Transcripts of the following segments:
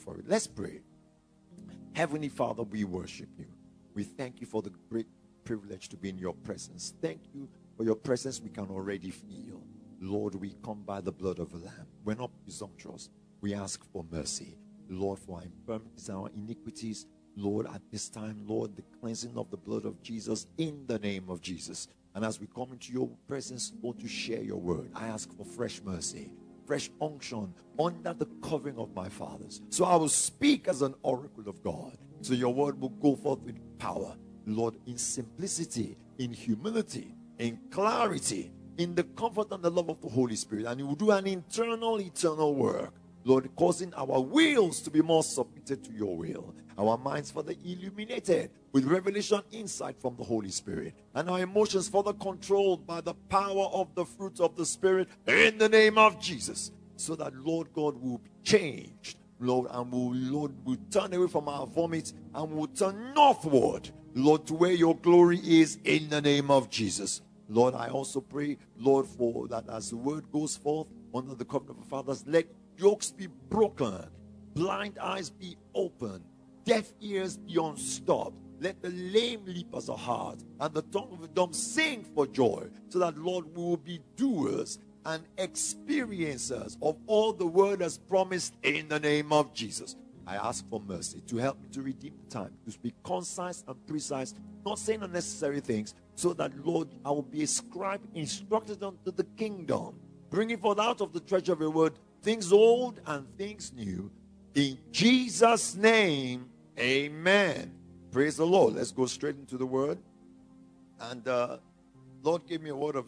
for it. Let's pray. Heavenly Father, we worship you. We thank you for the great privilege to be in your presence. Thank you for your presence we can already feel. Lord, we come by the blood of the Lamb. We're not presumptuous. We ask for mercy. Lord, for our infirmities and our iniquities. Lord, at this time, Lord, the cleansing of the blood of Jesus in the name of Jesus. And as we come into your presence, Lord, to share your word, I ask for fresh mercy, fresh unction under the covering of my fathers. So I will speak as an oracle of God. So your word will go forth with power. Lord, in simplicity, in humility, in clarity, in the comfort and the love of the Holy Spirit. And you will do an eternal work. Lord, causing our wills to be more submitted to your will. Our minds further illuminated with revelation insight from the Holy Spirit. And our emotions further controlled by the power of the fruit of the Spirit in the name of Jesus. So that, Lord God, will be changed. Lord, and will turn away from our vomit and will turn northward, Lord, to where your glory is in the name of Jesus. Lord, I also pray, Lord, for that as the word goes forth under the covenant of the fathers, let yokes be broken, blind eyes be opened, deaf ears be unstopped. Let the lame leap as a hart, and the tongue of the dumb sing for joy, so that, Lord, we will be doers and experiencers of all the word has promised in the name of Jesus. I ask for mercy to help me to redeem the time, to speak concise and precise, not saying unnecessary things, so that, Lord, I will be a scribe instructed unto the kingdom, bringing forth out of the treasure of your word things old and things new. In Jesus' name, amen. Praise the Lord. Let's go straight into the word. And Lord gave me a word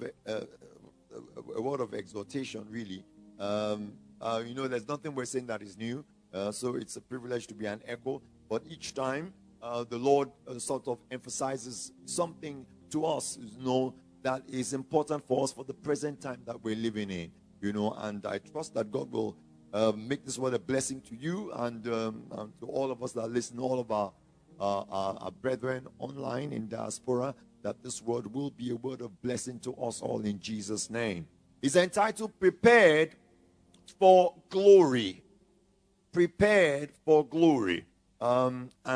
of exhortation, really. There's nothing we're saying that is new. So it's a privilege to be an echo. But each time, the Lord sort of emphasizes something to us, that is important for us for the present time that we're living in. And I trust that God will make this word a blessing to you and to all of us that listen, all of our brethren online in diaspora, that this word will be a word of blessing to us all in Jesus' name. It's entitled Prepared for Glory. Prepared for Glory. I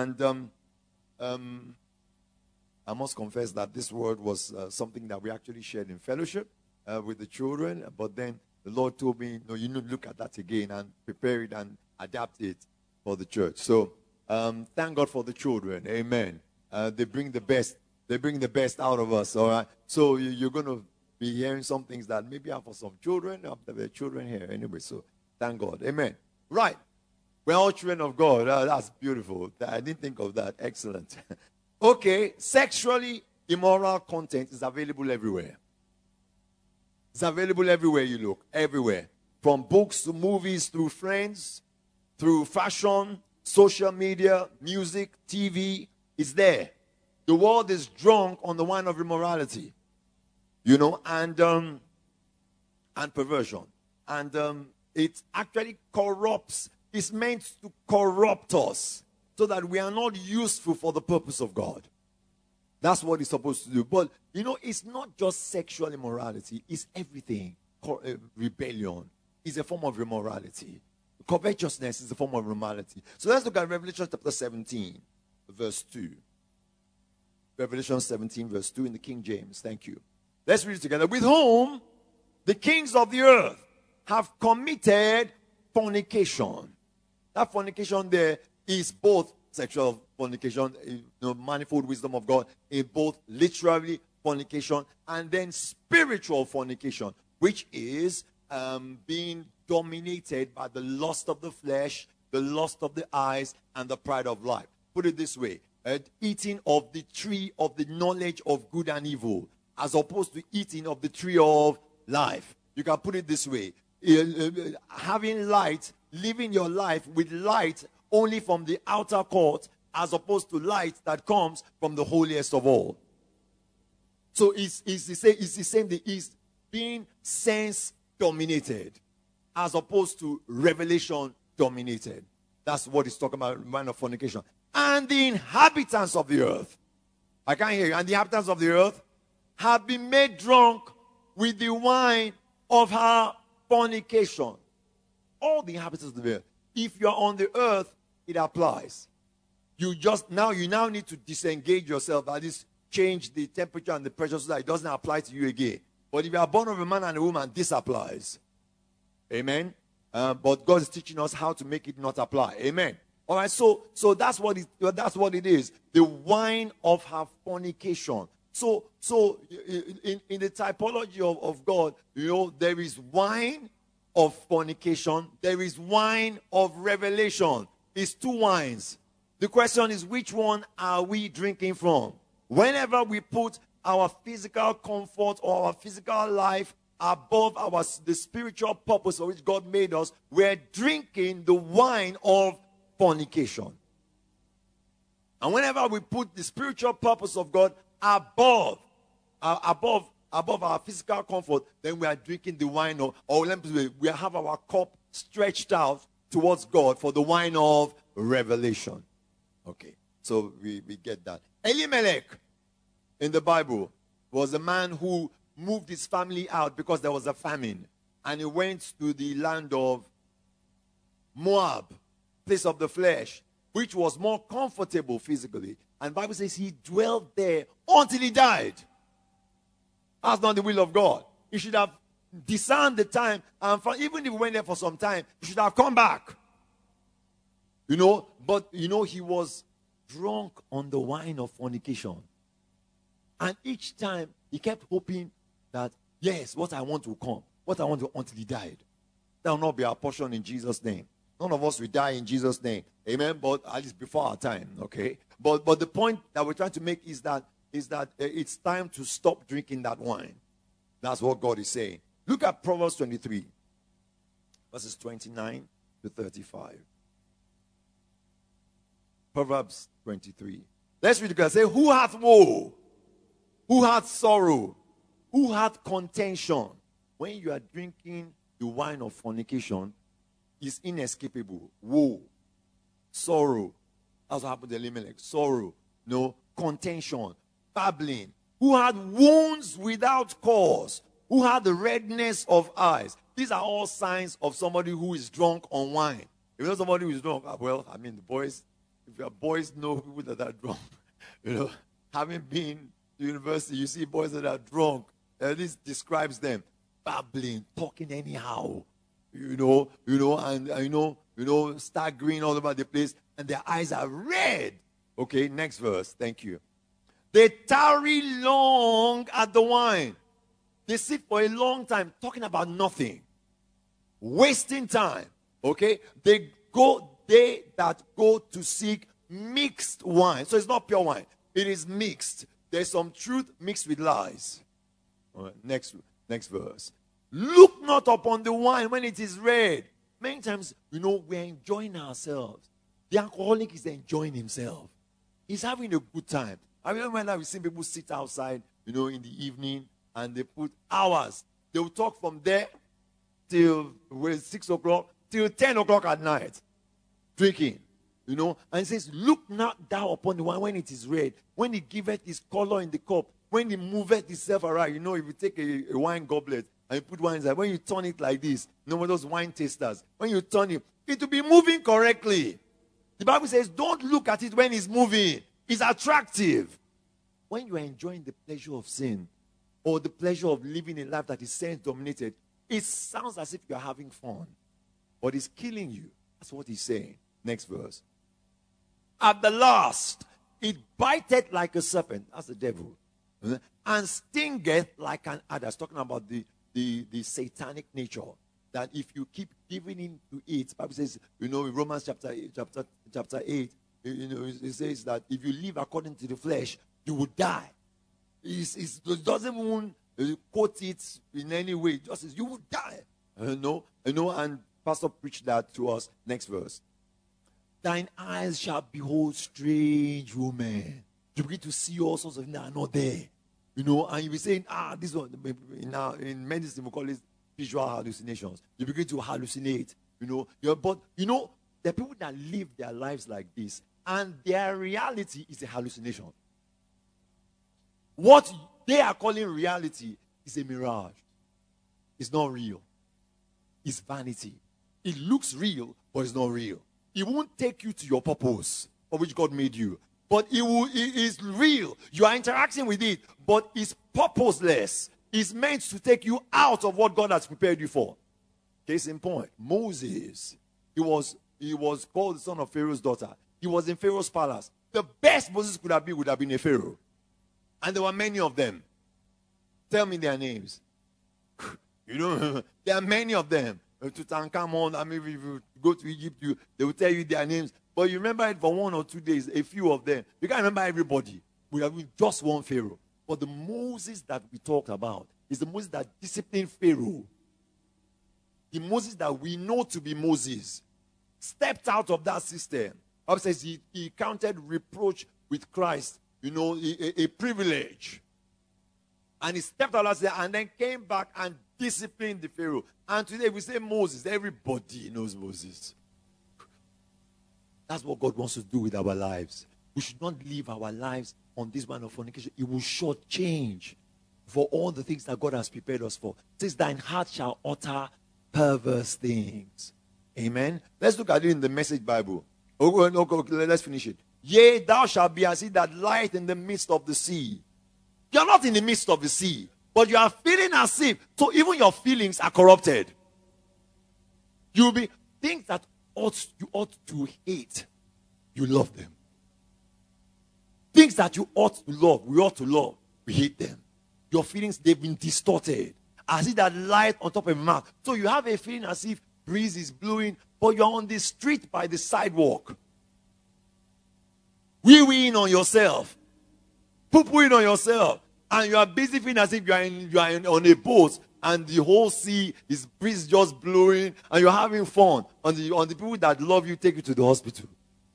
must confess that this word was something that we actually shared in fellowship with the children, but then the Lord told me, no, you need to look at that again and prepare it and adapt it for the church. So thank God for the children. Amen. They bring the best. They bring the best out of us. All right. So you're going to be hearing some things that maybe are for some children. There are children here anyway. So thank God. Amen. Right. We're all children of God. That's beautiful. I didn't think of that. Excellent. Okay. Sexually immoral content is available everywhere. It's available everywhere you look. Everywhere. From books to movies, through friends, through fashion, social media, music, TV. It's there. The world is drunk on the wine of immorality. And perversion. And it actually corrupts. It's meant to corrupt us so that we are not useful for the purpose of God. That's what it's supposed to do. But, it's not just sexual immorality. It's everything. Rebellion is a form of immorality. Covetousness is a form of immorality. So let's look at Revelation chapter 17, verse 2. Revelation 17, verse 2 in the King James. Thank you. Let's read it together. With whom the kings of the earth have committed fornication. That fornication there is both sexual fornication, manifold wisdom of God, in both literally fornication and then spiritual fornication, which is being dominated by the lust of the flesh, the lust of the eyes, and the pride of life. Put it this way, eating of the tree of the knowledge of good and evil, as opposed to eating of the tree of life. You can put it this way, having light, living your life with light only from the outer court, as opposed to light that comes from the holiest of all. So it's the same thing. It's being sense dominated, as opposed to revelation dominated. That's what it's talking about, man of fornication. And the inhabitants of the earth, I can't hear you, and the inhabitants of the earth have been made drunk with the wine of her fornication. All the inhabitants of the earth. If you're on the earth, it applies. You now need to disengage yourself, at least change the temperature and the pressure so that it doesn't apply to you again. But if you are born of a man and a woman, this applies. Amen. But God is teaching us how to make it not apply. Amen. All right. So that's what it is. The wine of her fornication. So in the typology of God, there is wine of fornication. There is wine of revelation. It's two wines. The question is, which one are we drinking from? Whenever we put our physical comfort or our physical life above the spiritual purpose for which God made us, we're drinking the wine of fornication. And whenever we put the spiritual purpose of God above our physical comfort, then we are drinking the wine of, or let me say, we have our cup stretched out towards God for the wine of revelation. Okay, so we get that. Elimelech in the Bible was a man who moved his family out because there was a famine. And he went to the land of Moab, place of the flesh, which was more comfortable physically. And the Bible says he dwelt there until he died. That's not the will of God. He should have discerned the time. And even if he went there for some time, he should have come back. But he was drunk on the wine of fornication. And each time he kept hoping that, yes, what I want will come. What I want to, until he died. That will not be our portion in Jesus' name. None of us will die in Jesus' name. Amen. But at least before our time. Okay. But the point that we're trying to make is that it's time to stop drinking that wine. That's what God is saying. Look at Proverbs 23, verses 29 to 35. Proverbs 23. Let's read it together. Say, who hath woe? Who hath sorrow? Who hath contention? When you are drinking the wine of fornication, it's inescapable. Woe, sorrow. That's what happened to Elimelech. Sorrow, contention, babbling. Who had wounds without cause? Who had the redness of eyes? These are all signs of somebody who is drunk on wine. If you know somebody who is drunk, the boys, if your boys know people that are drunk, having been to university, you see boys that are drunk. This describes them. Babbling, talking anyhow, staggering all over the place, and their eyes are red. Okay, next verse. Thank you. They tarry long at the wine. They sit for a long time talking about nothing, wasting time. Okay, they that go to seek mixed wine. So it's not pure wine; it is mixed. There's some truth mixed with lies. All right, next verse. Look not upon the wine when it is red. Many times, we're enjoying ourselves. The alcoholic is enjoying himself. He's having a good time. I remember we've seen people sit outside, in the evening, and they put hours. They will talk from there till 6 o'clock, till 10 o'clock at night, drinking. And it says, look not thou upon the wine when it is red, when he giveth his color in the cup, when he moveth himself around. If you take a wine goblet and you put wine inside, when you turn it like this, those wine tasters, when you turn it will be moving correctly. The Bible says, don't look at it when it's moving. It's attractive. When you are enjoying the pleasure of sin or the pleasure of living a life that is sense-dominated, it sounds as if you're having fun, but it's killing you. That's what he's saying. Next verse. At the last, it biteth like a serpent. That's the devil. And stingeth like an adder. It's talking about the satanic nature. That if you keep giving in to it, the Bible says, in Romans chapter 8, it says that if you live according to the flesh, you will die. It doesn't even quote it in any way. It just says, you will die. And Pastor preached that to us. Next verse. Thine eyes shall behold strange women. You begin to see all sorts of things that are not there. And you'll be saying, this one, in medicine we call it visual hallucinations. You begin to hallucinate, but there are people that live their lives like this, and their reality is a hallucination. What they are calling reality is a mirage. It's not real. It's vanity. It looks real, but it's not real. It won't take you to your purpose for which God made you. But it is real. You are interacting with it, but it's purposeless. It's meant to take you out of what God has prepared you for. Case in point, Moses, he was called the son of Pharaoh's daughter. He was in Pharaoh's palace. The best Moses could have been would have been a Pharaoh. And there were many of them. Tell me their names. You know, there are many of them. Tutankhamun, I mean, if you go to Egypt, they will tell you their names. But you remember it for 1 or 2 days, a few of them. You can't remember everybody. We have just one Pharaoh. But the Moses that we talked about is the Moses that disciplined Pharaoh. The Moses that we know to be Moses stepped out of that system. Bible says he counted reproach with Christ, a privilege. And he stepped out of that and then came back and disciplined the Pharaoh. And today we say Moses. Everybody knows Moses. That's what God wants to do with our lives. We should not live our lives on this one of fornication. It will shortchange for all the things that God has prepared us for. It says, thine heart shall utter perverse things. Amen. Let's look at it in the Message Bible. Okay, let's finish it. Yea, thou shalt be as he that lieth in the midst of the sea. You're not in the midst of the sea, but you are feeling as if, so even your feelings are corrupted. You'll be things that you ought to hate, you love them. Things that you ought to love, we ought to love, we hate them. Your feelings, they've been distorted. As if that light on top of your mouth. So you have a feeling as if breeze is blowing, but you're on the street by the sidewalk. Wee-weeing on yourself. Poo-pooing on yourself. And you are busy feeling as if you are on a boat and the whole sea is breeze just blowing and you're having fun. On the people that love you, take you to the hospital.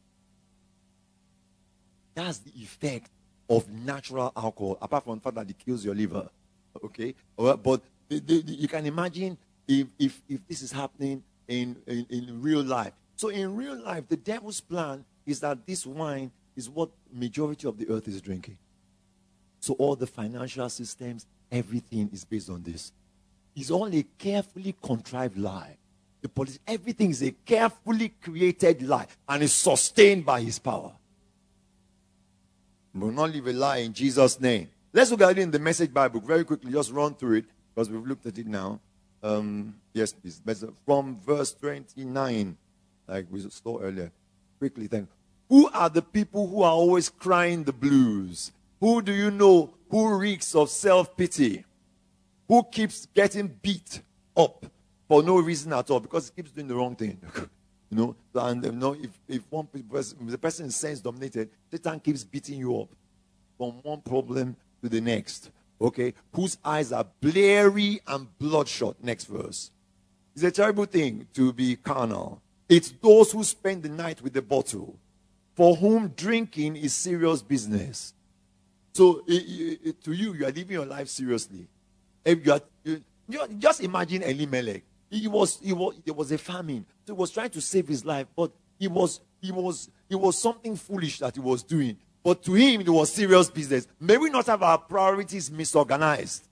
That's the effect of natural alcohol, apart from the fact that it kills your liver. Okay? But you can imagine if this is happening in real life. So in real life, the devil's plan is that this wine is what majority of the earth is drinking. So all the financial systems, everything is based on this. It's all a carefully contrived lie. Everything is a carefully created lie and is sustained by his power. We will not live a lie in Jesus' name. Let's look at it in the Message Bible very quickly. Just run through it because we've looked at it now. Yes, please. From verse 29, like we saw earlier. Quickly, thank you. Who are the people who are always crying the blues? Who do you know who reeks of self-pity? Who keeps getting beat up for no reason at all because he keeps doing the wrong thing? And if the person is sense-dominated, Satan keeps beating you up from one problem to the next. Okay? Whose eyes are bleary and bloodshot. Next verse. It's a terrible thing to be carnal. It's those who spend the night with the bottle, for whom drinking is serious business. So to you are living your life seriously. If just imagine Elimelech. There was a famine. So he was trying to save his life, but it was something foolish that he was doing. But to him, it was serious business. May we not have our priorities misorganized.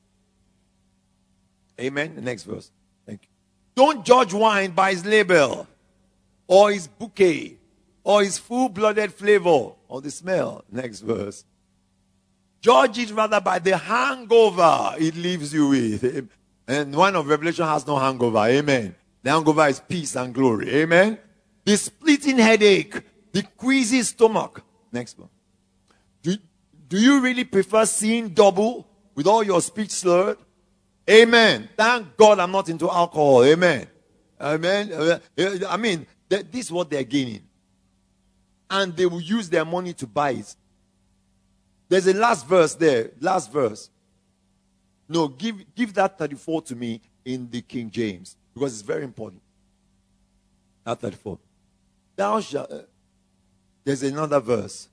Amen. The next verse. Thank you. Don't judge wine by its label, or its bouquet, or its full-blooded flavor, or the smell. Next verse. Judge it rather by the hangover it leaves you with. And wine of Revelation has no hangover. Amen. The hangover is peace and glory. Amen. The splitting headache, the queasy stomach. Next one. Do you really prefer seeing double with all your speech slurred? Amen. Thank God I'm not into alcohol. Amen. Amen. I mean, this is what they're gaining. And they will use their money to buy it. There's a last verse there. Last verse. No, give that 34 to me in the King James. Because it's very important. That 34. Thou shalt... there's another verse.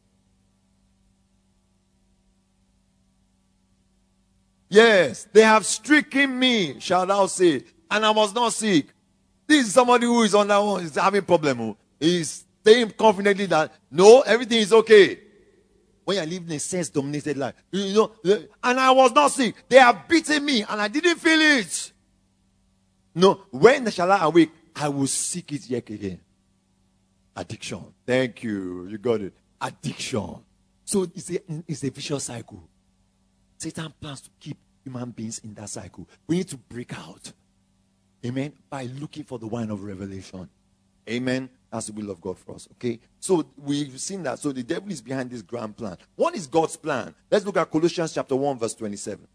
Yes, they have stricken me, shall thou say, and I was not sick. This is somebody who is on that one, is having a problem. He's saying confidently that, no, everything is okay. When you're living a sense-dominated life. And I was not sick. They have beaten me, and I didn't feel it. No, when shall I awake? I will seek it yet again. Addiction. Thank you. You got it. Addiction. So it's a vicious cycle. Satan plans to keep human beings in that cycle. We need to break out. Amen. By looking for the wine of revelation. Amen. That's the will of God for us. Okay. So we've seen that. So the devil is behind this grand plan. What is God's plan? Let's look at Colossians chapter 1 verse 27.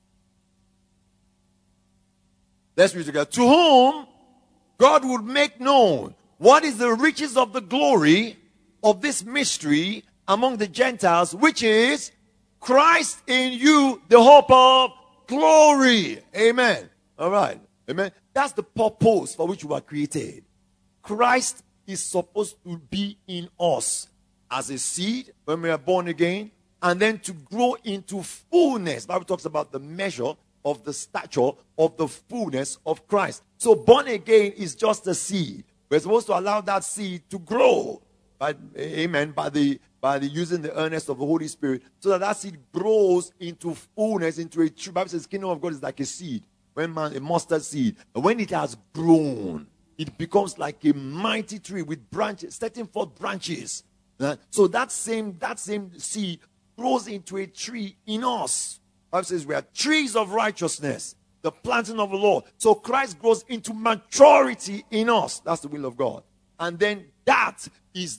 Let's read together. To whom God would make known what is the riches of the glory of this mystery among the Gentiles, which is Christ in you, the hope of glory. Amen. All right. Amen. That's the purpose for which we were created. Christ is supposed to be in us as a seed when we are born again, and then to grow into fullness. The Bible talks about the measure of the stature of the fullness of Christ. So born again is just a seed. We're supposed to allow that seed to grow. Amen. By the using the earnest of the Holy Spirit, so that seed grows into fullness, into a true. The Bible says the kingdom of God is like a seed. A mustard seed. And when it has grown, it becomes like a mighty tree with branches, setting forth branches. So that same seed grows into a tree in us. The Bible says we are trees of righteousness, the planting of the Lord. So Christ grows into maturity in us. That's the will of God. And then that is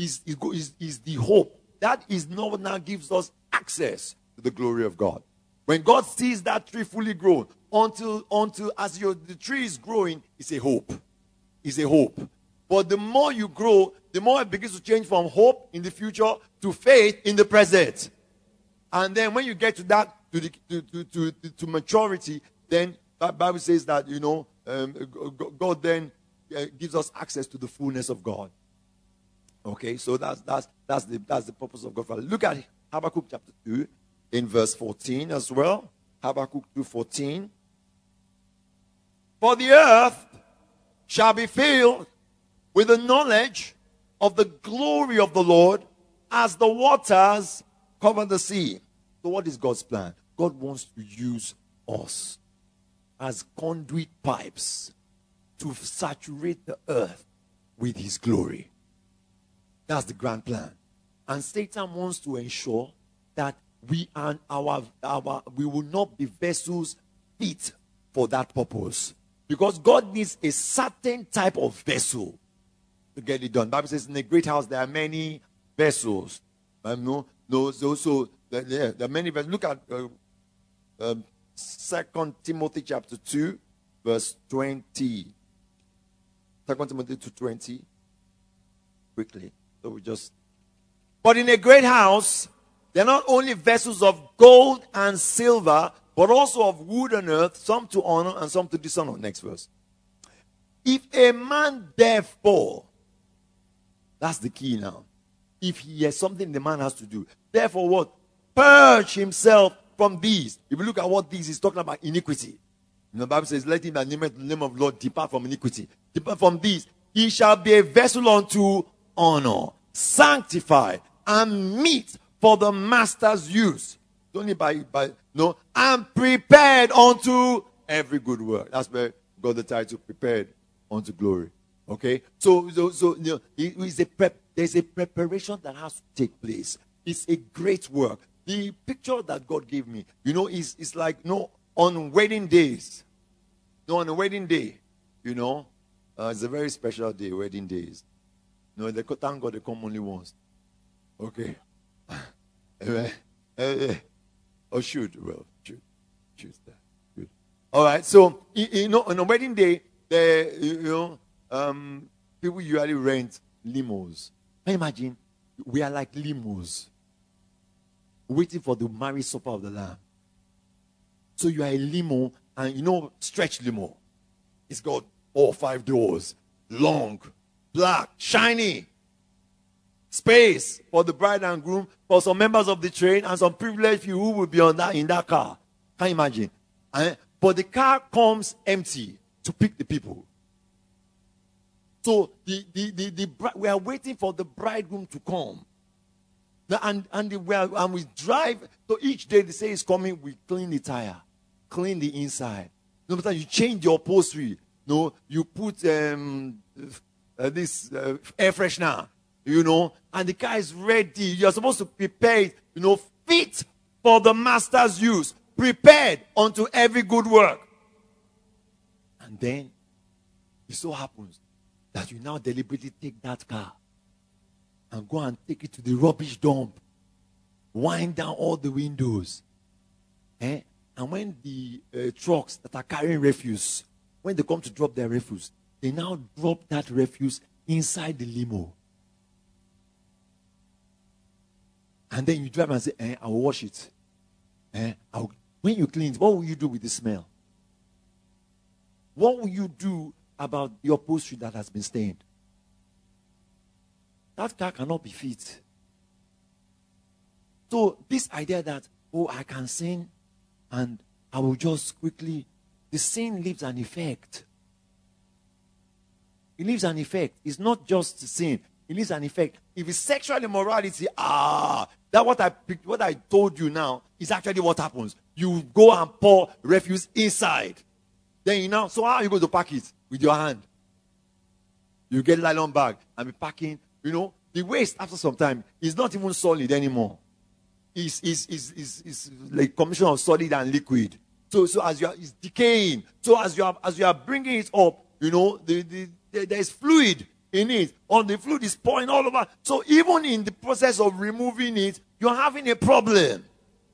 the hope. That is now gives us access to the glory of God. When God sees that tree fully grown, until as the tree is growing, it's a hope. It's a hope. But the more you grow, the more it begins to change from hope in the future to faith in the present. And then when you get to that, to maturity, then the Bible says that, God then gives us access to the fullness of God. Okay, so that's the purpose of God. Look at Habakkuk chapter 2 in verse 14 as well. Habakkuk 2:14. For the earth shall be filled with the knowledge of the glory of the Lord as the waters cover the sea. So what is God's plan? God wants to use us as conduit pipes to saturate the earth with his glory. That's the grand plan. And Satan wants to ensure that we will not be vessels fit for that purpose. Because God needs a certain type of vessel to get it done. The Bible says in a great house there are many vessels. There are many vessels. Look at 2 Timothy chapter 2, verse 20. 2 Timothy 2:20. Quickly. But in a great house, there are not only vessels of gold and silver, but also of wood and earth, some to honor and some to dishonor. Next verse. If a man therefore, that's the key now. If he has something the man has to do, therefore what? Purge himself from these. If you look at what these is talking about, iniquity. The Bible says, let him that nameth the name of the Lord depart from iniquity. Depart from these. He shall be a vessel unto honor, sanctified, and meet for the master's use. Only and prepared unto every good work. That's where got the title prepared unto glory. Okay, so there's a preparation that has to take place. It's a great work. The picture that God gave me, is like on wedding days. On a wedding day, it's a very special day. Wedding days. They thank God they come only once. Okay. Or should. Good. All right. So on a wedding day, people usually rent limos. Can you imagine? We are like limos, waiting for the marriage supper of the Lamb. So you are a limo, and stretch limo. It's got 4 or 5 doors, long, black, shiny. Space for the bride and groom, for some members of the train, and some privileged few who will be in that car. Can you imagine? But the car comes empty to pick the people. So we are waiting for the bridegroom to come. And we drive. So each day they say it's coming, we clean the tire, clean the inside. No matter you change the upholstery. No, you put air freshener, and the car is ready. You're supposed to prepare it, fit for the master's use, prepared unto every good work. And then it so happens that you now deliberately take that car and go and take it to the rubbish dump, wind down all the windows. And when the trucks that are carrying refuse, when they come to drop their refuse, they now drop that refuse inside the limo. And then you drive and say, I'll wash it. When you clean it, what will you do with the smell? What will you do about the upholstery that has been stained? That car cannot be fit. So this idea that, I can sin and I will just quickly, the sin leaves an effect. It leaves an effect. It's not just sin. It leaves an effect. If it's sexual immorality, that what I told you now is actually what happens. You go and pour refuse inside. Then so how are you going to pack it? With your hand. You get a nylon bag and be packing. The waste after some time is not even solid anymore. It's like combination of solid and liquid. So as it's decaying. So as you are bringing it up, there's fluid in it. Or the fluid is pouring all over. So even in the process of removing it, you're having a problem.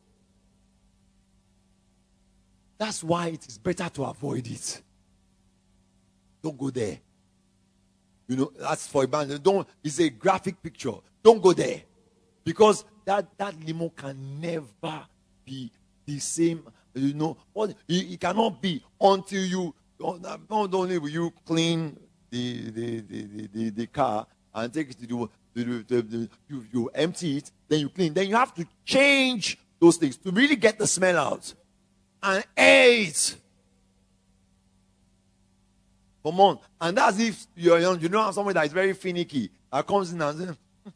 That's why it is better to avoid it. Don't go there. That's for abandonment. It's a graphic picture. Don't go there. Because that limo can never be the same. It cannot be until you, not only will you clean the car and take it to you empty it, then you clean. Then you have to change those things to really get the smell out. And air it. Come on. And that's if you're young. Have someone that is very finicky. That comes in and says,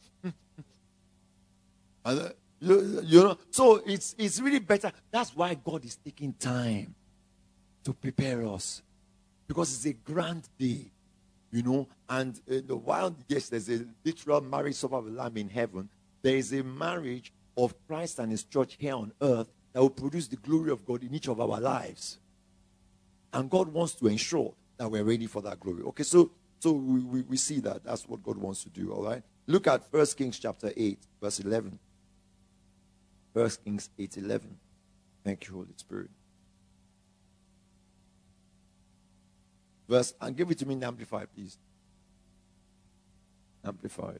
so it's really better. That's why God is taking time to prepare us. Because it's a grand day. And while, yes, there's a literal marriage supper of the Lamb in heaven, there is a marriage of Christ and his church here on earth that will produce the glory of God in each of our lives. And God wants to ensure that we're ready for that glory. Okay, so we see that. That's what God wants to do, all right? Look at 1 Kings chapter 8, verse 11. 1 Kings 8:11. Thank you, Holy Spirit. And give it to me in the Amplified, please. Amplified.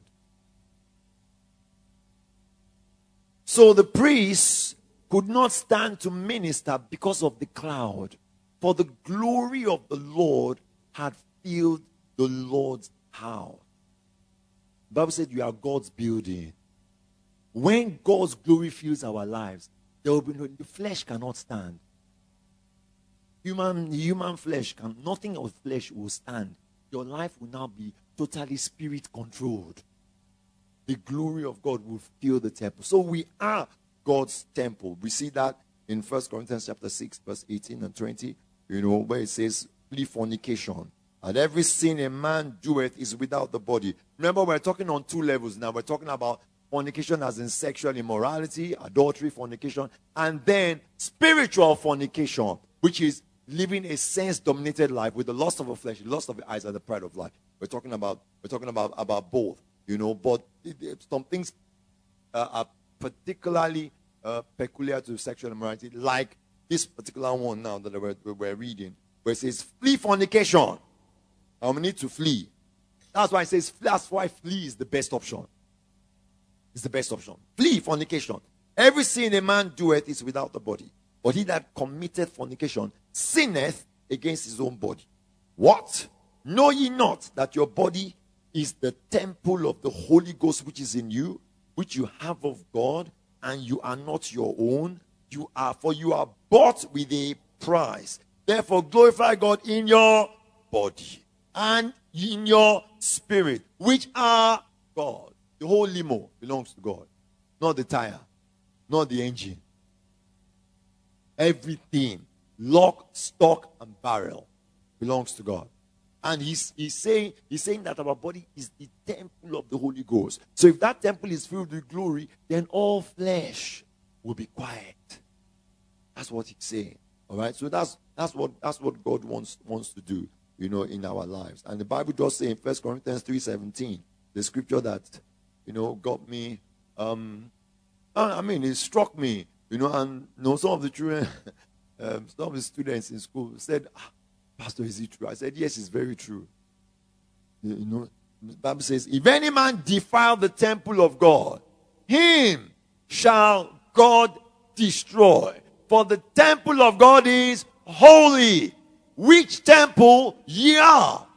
So the priests could not stand to minister because of the cloud, for the glory of the Lord had filled the Lord's house. The Bible said you are God's building. When God's glory fills our lives, there will be the flesh cannot stand. Human flesh nothing of flesh will stand. Your life will now be totally spirit controlled. The glory of God will fill the temple. So we are God's temple. We see that in 1 Corinthians chapter 6, verse 18 and 20, where it says, flee fornication. And every sin a man doeth is without the body. Remember, we're talking on two levels now. We're talking about fornication as in sexual immorality, adultery, fornication, and then spiritual fornication, which is living a sense-dominated life with the lust of the flesh, the lust of the eyes, and the pride of life. We're talking about both, but some things are particularly peculiar to sexual immorality, like this particular one now that we're reading, where it says, flee fornication. And we need to flee. That's why it says, that's why flee is the best option. It's the best option. Flee fornication. Every sin a man doeth is without the body. But he that committeth fornication sinneth against his own body. What? Know ye not that your body is the temple of the Holy Ghost which is in you, which you have of God, and you are not your own? You are bought with a price. Therefore glorify God in your body and in your spirit, which are God. The whole limo belongs to God, not the tire, not the engine. Everything, lock, stock, and barrel belongs to God. And he's saying that our body is the temple of the Holy Ghost. So if that temple is filled with glory, then all flesh will be quiet. That's what he's saying. All right. So that's what God wants to do, in our lives. And the Bible does say in 1 Corinthians 3:17, the scripture that got me. It struck me. And some of the children, some of the students in school said, Pastor, is it true? I said, yes, it's very true. The Bible says, if any man defile the temple of God, him shall God destroy. For the temple of God is holy, which temple ye are.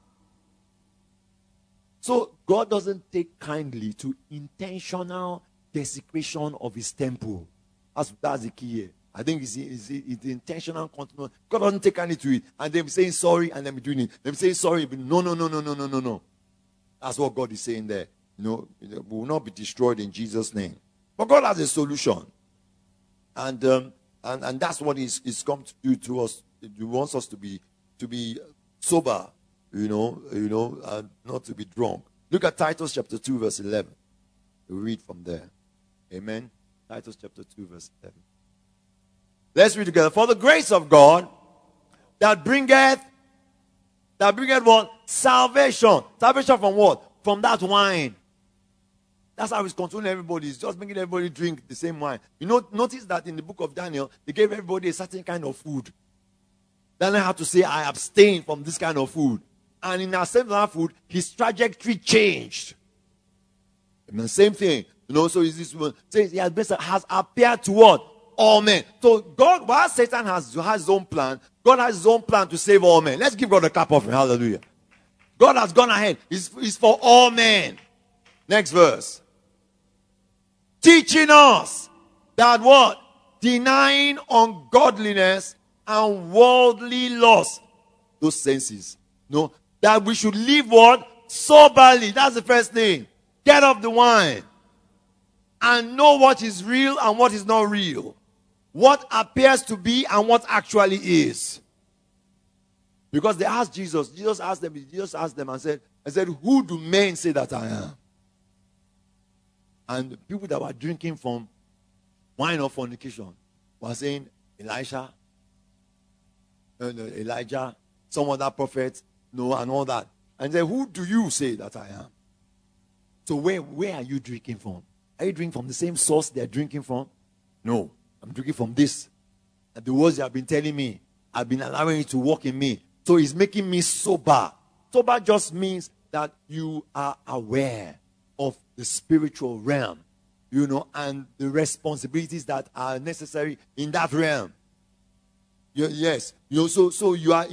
So God doesn't take kindly to intentional desecration of his temple. That's the key here. I think it's the intentional continual. God doesn't take kindly to it. And then be saying sorry and then be doing it. Then be saying sorry. No. That's what God is saying there. We will not be destroyed in Jesus' name. But God has a solution. And that's what he's come to do to us. He wants us to be sober, and not to be drunk. Look at Titus chapter 2, verse 11. We read from there. Amen. Titus chapter 2, verse 11. Let's read together. For the grace of God that bringeth what? Salvation. Salvation from what? From that wine. That's how he's controlling everybody. He's just making everybody drink the same wine. Notice that in the book of Daniel, they gave everybody a certain kind of food. Daniel had to say, I abstain from this kind of food. And in that same food, his trajectory changed. And the same thing. So is this one says he has appeared to what? All men. So God, while Satan has his own plan, God has his own plan to save all men. Let's give God a clap of hallelujah. God has gone ahead. It's for all men. Next verse. Teaching us that what? Denying ungodliness and worldly lust. Those senses. That we should live what? Soberly. That's the first thing. Get off the wine. And know what is real and what is not real. What appears to be and what actually is. Because they asked Jesus. Jesus asked them and said, who do men say that I am? And the people that were drinking from wine of fornication were saying, Elijah, some other prophets, and all that. And said, who do you say that I am? So where are you drinking from? Are you drinking from the same source they're drinking from? No. I'm drinking from this. And the words you have been telling me, I've been allowing it to work in me. So it's making me sober. Sober just means that you are aware of the spiritual realm, and the responsibilities that are necessary in that realm. Yes. So you are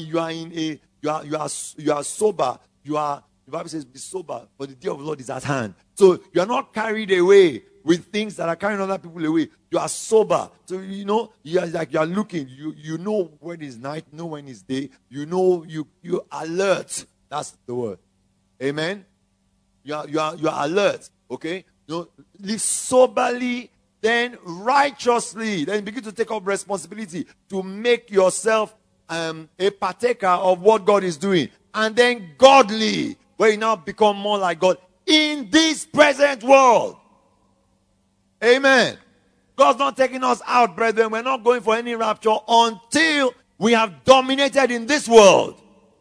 sober. The Bible says, be sober, for the day of the Lord is at hand. So you are not carried away with things that are carrying other people away. You are sober. So you are looking. You know when it's night, know when it's day. You alert. That's the word. Amen. You are alert. Okay? Live soberly, then righteously. Then begin to take up responsibility to make yourself a partaker of what God is doing. And then godly, where you now become more like God in this present world. Amen. God's not taking us out, brethren. We're not going for any rapture until we have dominated in this world.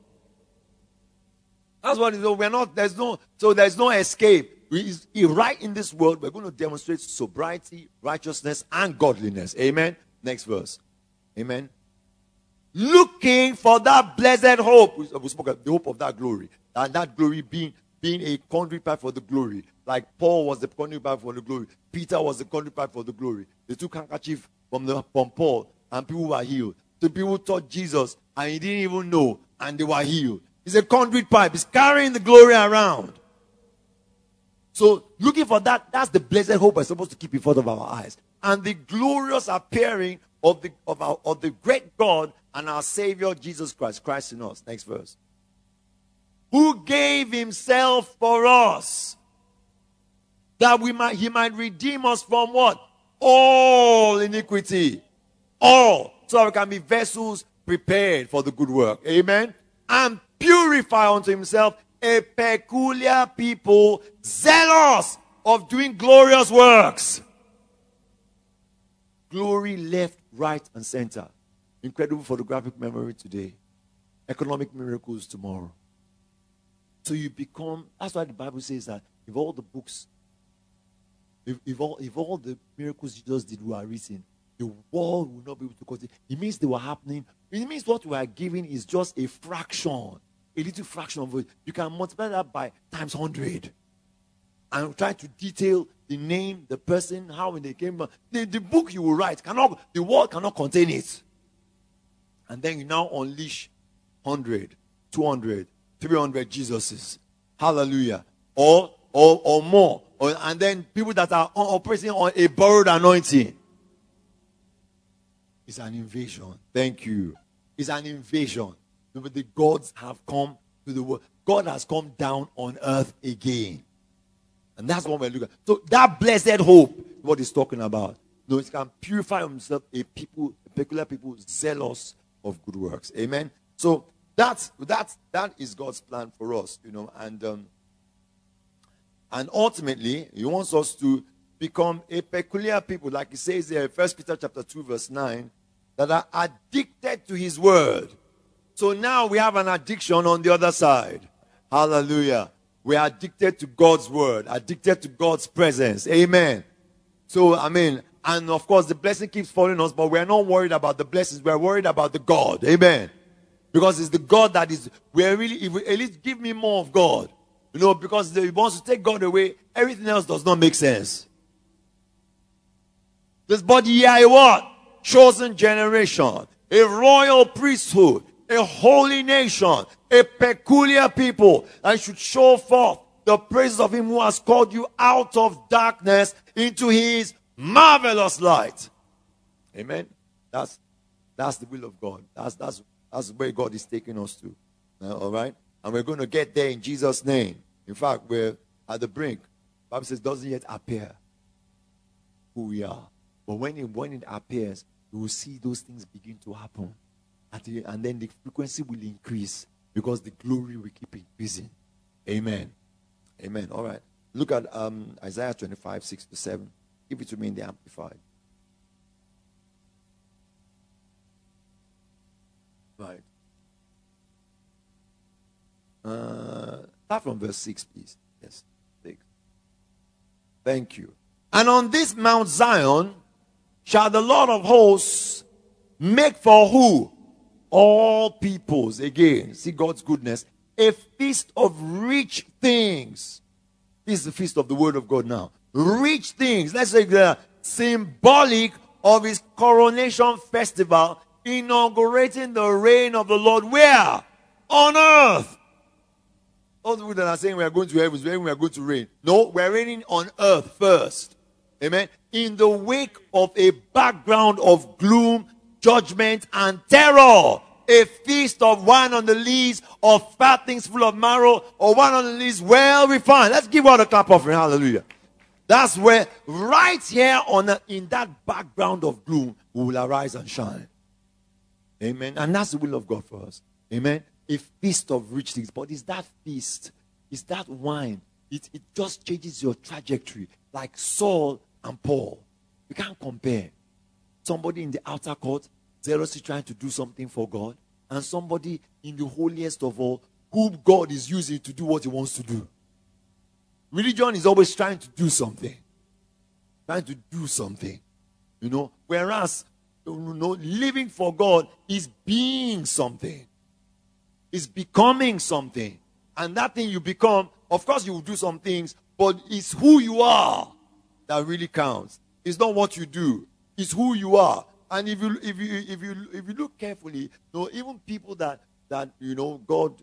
That's what it is. We're not, there's no escape. Right in this world, we're going to demonstrate sobriety, righteousness, and godliness. Amen. Next verse. Amen. Looking for that blessed hope. We spoke of the hope of that glory. And that glory being a conduit pipe for the glory. Like Paul was the conduit pipe for the glory. Peter was the conduit pipe for the glory. They took handkerchief from Paul and people were healed. So people taught Jesus and he didn't even know and they were healed. It's a conduit pipe. It's carrying the glory around. So looking for that, that's the blessed hope we're supposed to keep in front of our eyes. And the glorious appearing of the great God and our Savior Jesus Christ. Christ in us. Next verse. Who gave himself for us, that he might redeem us from what? All iniquity. All. So we can be vessels prepared for the good work. Amen. And purify unto himself a peculiar people, zealous of doing glorious works. Glory left, right, and center. Incredible photographic memory today. Economic miracles tomorrow. So you become, that's why the Bible says that if all the books, if all the miracles Jesus did were written, the world will not be able to contain. It means they were happening. It means what we are giving is just a fraction, a little fraction of it. You can multiply that by times 100. And try to detail the name, the person, how when they came. The book you will write, the world cannot contain it. And then you now unleash 100, 200, 300 Jesuses. Hallelujah. Or more. And then people that are operating on a borrowed anointing. It's an invasion. Thank you. It's an invasion. The gods have come to the world. God has come down on earth again. And that's what we're looking at. So that blessed hope, what he's talking about. No, it can purify himself a peculiar people zealous of good works. Amen. So that is God's plan for us, and ultimately he wants us to become a peculiar people, like he says there, 1 Peter chapter 2, verse 9, that are addicted to his word. So now we have an addiction on the other side. Hallelujah. We are addicted to God's word, addicted to God's presence. Amen. So, and of course the blessing keeps following us, but we are not worried about the blessings. We are worried about the God. Amen. Because it's the God that is, at least give me more of God. Because he wants to take God away, everything else does not make sense. This body here, a what? Chosen generation, a royal priesthood, a holy nation, a peculiar people, and should show forth the praises of him who has called you out of darkness into his marvelous light. Amen. That's the will of God. That's where God is taking us to. All right? And we're going to get there in Jesus' name. In fact, we're at the brink. The Bible says, doesn't yet appear who we are. But when it appears, we will see those things begin to happen. And then the frequency will increase because the glory will keep increasing. Amen. Amen. All right. Look at Isaiah 25, 6-7. Give it to me in the Amplified. Right. Start from verse 6, please. Yes. 6. Thank you. And on this Mount Zion shall the Lord of hosts make for who? All peoples. Again, see God's goodness. A feast of rich things. This is the feast of the word of God now. Rich things. Let's say the symbolic of his coronation festival, inaugurating the reign of the Lord. Where? On earth. Those people that are saying we are going to heaven, we are going to reign. No, we are reigning on earth first. Amen. In the wake of a background of gloom, judgment, and terror. A feast of wine on the lees, of fat things full of marrow, or wine on the lees well refined. Let's give God a clap offering. Hallelujah. That's where, right here in that background of gloom, we will arise and shine. Amen. And that's the will of God for us. Amen. A feast of rich things. But it's that feast, it's that wine. It just changes your trajectory. Like Saul and Paul. You can't compare. Somebody in the outer court, zealously trying to do something for God. And somebody in the holiest of all, whom God is using to do what he wants to do. Religion is always trying to do something. Trying to do something. Whereas, living for God is being something. Is becoming something. And that thing you become, of course you will do some things, but it's who you are that really counts. It's not what you do. It's who you are. And if you look carefully, even people that God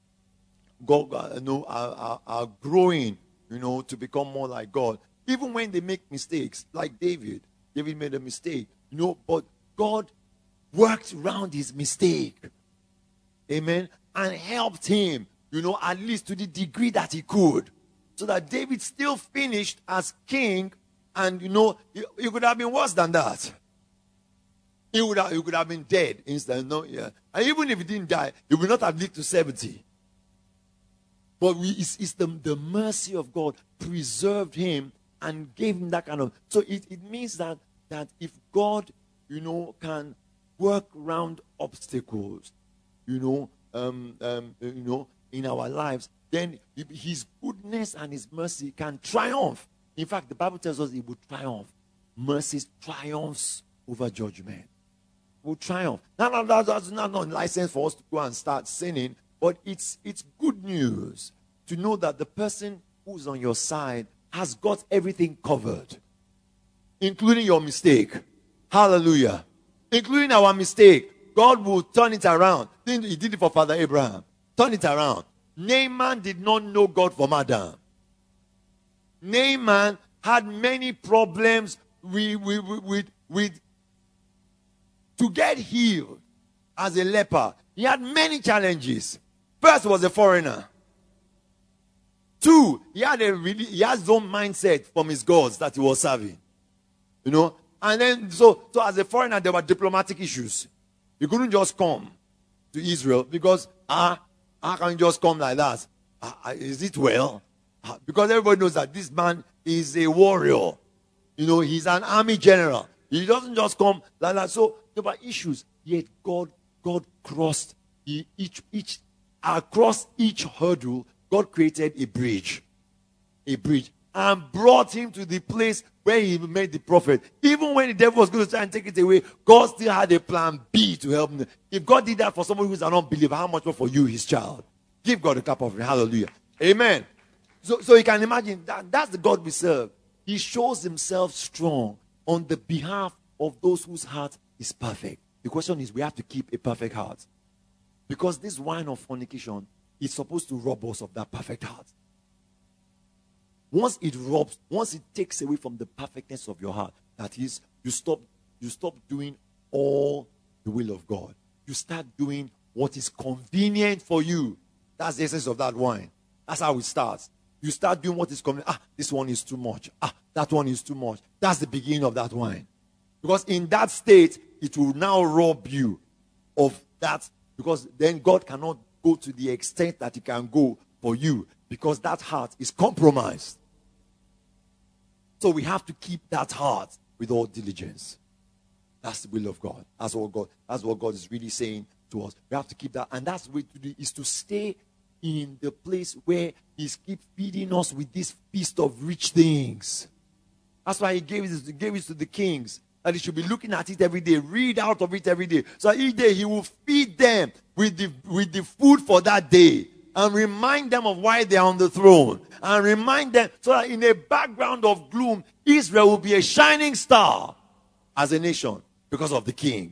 are growing, to become more like God. Even when they make mistakes, like David made a mistake, but God worked around his mistake. Amen. And helped him, at least to the degree that he could. So that David still finished as king. And, it could have been worse than that. He could have been dead instead. No, yeah. And even if he didn't die, he would not have lived to 70. But it's the mercy of God preserved him and gave him that kind of. So it means that if God, can work around obstacles, in our lives, then his goodness and his mercy can triumph. In fact, the Bible tells us it will triumph. Mercy triumphs over judgment. Will triumph. Now, that's not a license for us to go and start sinning, but it's good news to know that the person who's on your side has got everything covered, including your mistake. Hallelujah. Including our mistake. God will turn it around. He did it for Father Abraham. Turn it around. Naaman did not know God from Adam. Naaman had many problems with to get healed as a leper. He had many challenges. First was a foreigner. 2, he had his own mindset from his gods that he was serving. And then so as a foreigner, there were diplomatic issues. He couldn't just come to Israel because how can you just come like that? Is it well? Because everybody knows that this man is a warrior. He's an army general. He doesn't just come like that. So there were issues. Yet God crossed across each hurdle. God created a bridge, and brought him to the place where he made the prophet. Even when the devil was going to try and take it away, God still had a plan B to help him. If God did that for someone who's an unbeliever, how much more for you, his child? Give God a clap of hallelujah. Amen. So you can imagine that's the God we serve. He shows himself strong on the behalf of those whose heart is perfect. The question is, we have to keep a perfect heart. Because this wine of fornication is supposed to rob us of that perfect heart. Once it takes away from the perfectness of your heart, that is, you stop doing all the will of God. You start doing what is convenient for you. That's the essence of that wine. That's how it starts. You start doing what is convenient. This one is too much. That one is too much. That's the beginning of that wine. Because in that state, it will now rob you of that. Because then God cannot go to the extent that he can go for you. Because that heart is compromised. So we have to keep that heart with all diligence. That's the will of God. That's what God is really saying to us. We have to keep that. And that's what to do, is to stay in the place where he keeps feeding us with this feast of rich things. That's why he gave it to the kings. That he should be looking at it every day. Read out of it every day. So each day he will feed them with the food for that day. And remind them of why they are on the throne. And remind them so that in a background of gloom, Israel will be a shining star as a nation because of the king.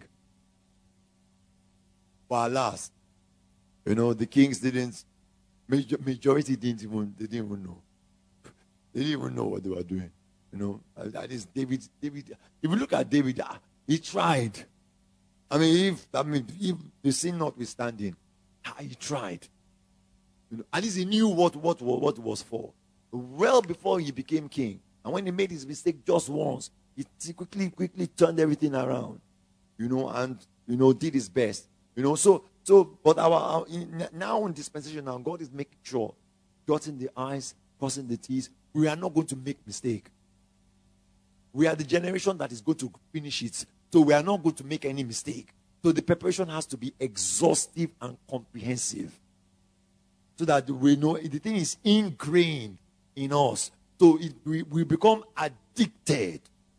But alas, the kings majority didn't even know. They didn't even know what they were doing. That is David. If you look at David, he tried. If the sin notwithstanding, he tried. At least he knew what it was for. Well before he became king. And when he made his mistake just once, he quickly turned everything around. And did his best. But now in dispensation now, God is making sure, dotting the I's, crossing the T's, we are not going to make mistake. We are the generation that is going to finish it. So we are not going to make any mistake. So the preparation has to be exhaustive and comprehensive. So that we know the thing is ingrained in us. So we become addicted.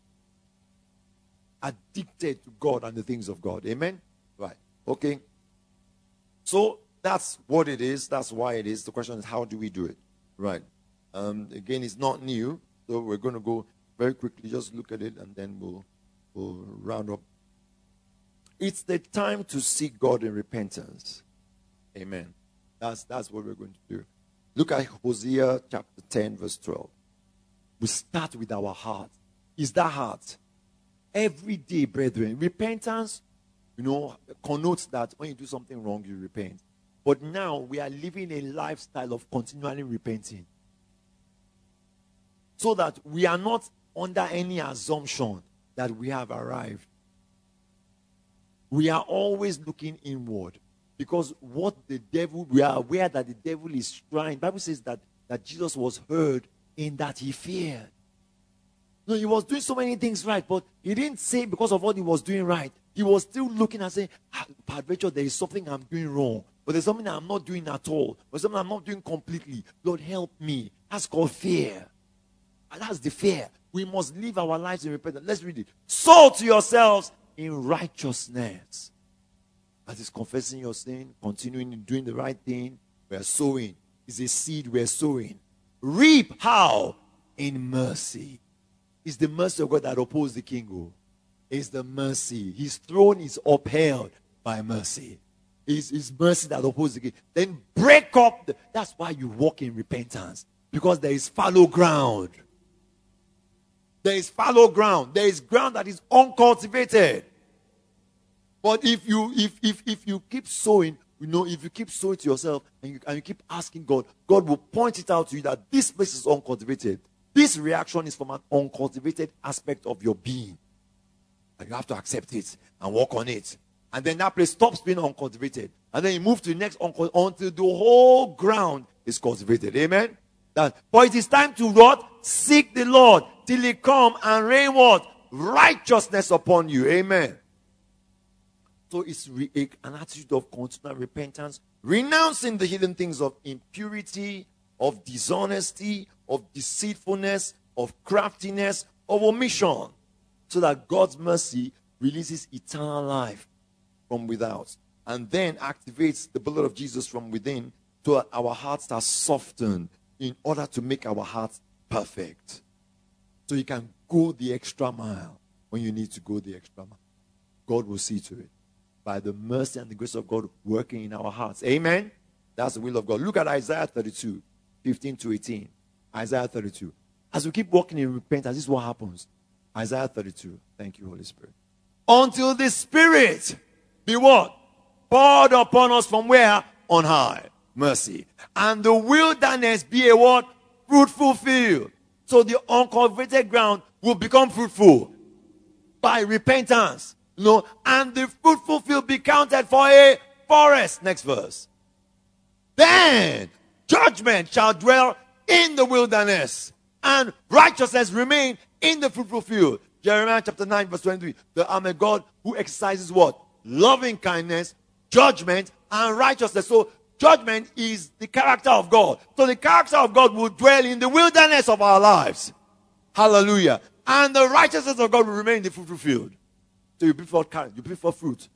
Addicted to God and the things of God. Amen? Right. Okay. So that's what it is. That's why it is. The question is, how do we do it? Right. Again, it's not new. So we're going to go very quickly. Just look at it and then we'll round up. It's the time to seek God in repentance. Amen. That's what we're going to do. Look at Hosea chapter 10 verse 12. We start with our heart. Is that heart? Every day, brethren, repentance, connotes that when you do something wrong, you repent. But now we are living a lifestyle of continually repenting. So that we are not under any assumption that we have arrived. we are always looking inward. Because what the devil, we are aware that the devil is trying. Bible says that Jesus was heard in that he feared. No, he was doing so many things right, but he didn't say because of what he was doing right. He was still looking and saying, Rachel, there is something I'm doing wrong. But there's something I'm not doing at all. There's something I'm not doing completely. Lord, help me. That's called fear. And that's the fear. We must live our lives in repentance. Let's read it. Sow to yourselves in righteousness. That is confessing your sin, continuing doing the right thing. We are sowing. It's a seed we are sowing. Reap how? In mercy. It's the mercy of God that opposes the king. It's the mercy. His throne is upheld by mercy. It's mercy that opposes the king. Then break up. That's why you walk in repentance. Because there is fallow ground. There is fallow ground. There is ground that is uncultivated. But if you keep sowing, if you keep sowing to yourself and you keep asking God, God will point it out to you that this place is uncultivated. This reaction is from an uncultivated aspect of your being. And you have to accept it and work on it. And then that place stops being uncultivated. And then you move to the next until the whole ground is cultivated. Amen? For it is time to what? Seek the Lord till he come and rain what? Righteousness upon you. Amen. So it's an attitude of continual repentance, renouncing the hidden things of impurity, of dishonesty, of deceitfulness, of craftiness, of omission, so that God's mercy releases eternal life from without and then activates the blood of Jesus from within so that our hearts are softened in order to make our hearts perfect. So you can go the extra mile when you need to go the extra mile. God will see to it by the mercy and the grace of God working in our hearts. Amen? That's the will of God. Look at Isaiah 32, 15 to 18. Isaiah 32. As we keep walking in repentance, this is what happens. Isaiah 32. Thank you, Holy Spirit. Until the Spirit be what? Poured upon us from where? On high. Mercy. And the wilderness be a what? Fruitful field. So the uncultivated ground will become fruitful by repentance. And the fruitful field be counted for a forest. Next verse. Then judgment shall dwell in the wilderness, and righteousness remain in the fruitful field. Jeremiah chapter 9 verse 23. I'm a God who exercises what? Loving kindness, judgment, and righteousness. So judgment is the character of God. So the character of God will dwell in the wilderness of our lives. Hallelujah. And the righteousness of God will remain in the fruitful field. So you prefer carrot, you prefer fruit.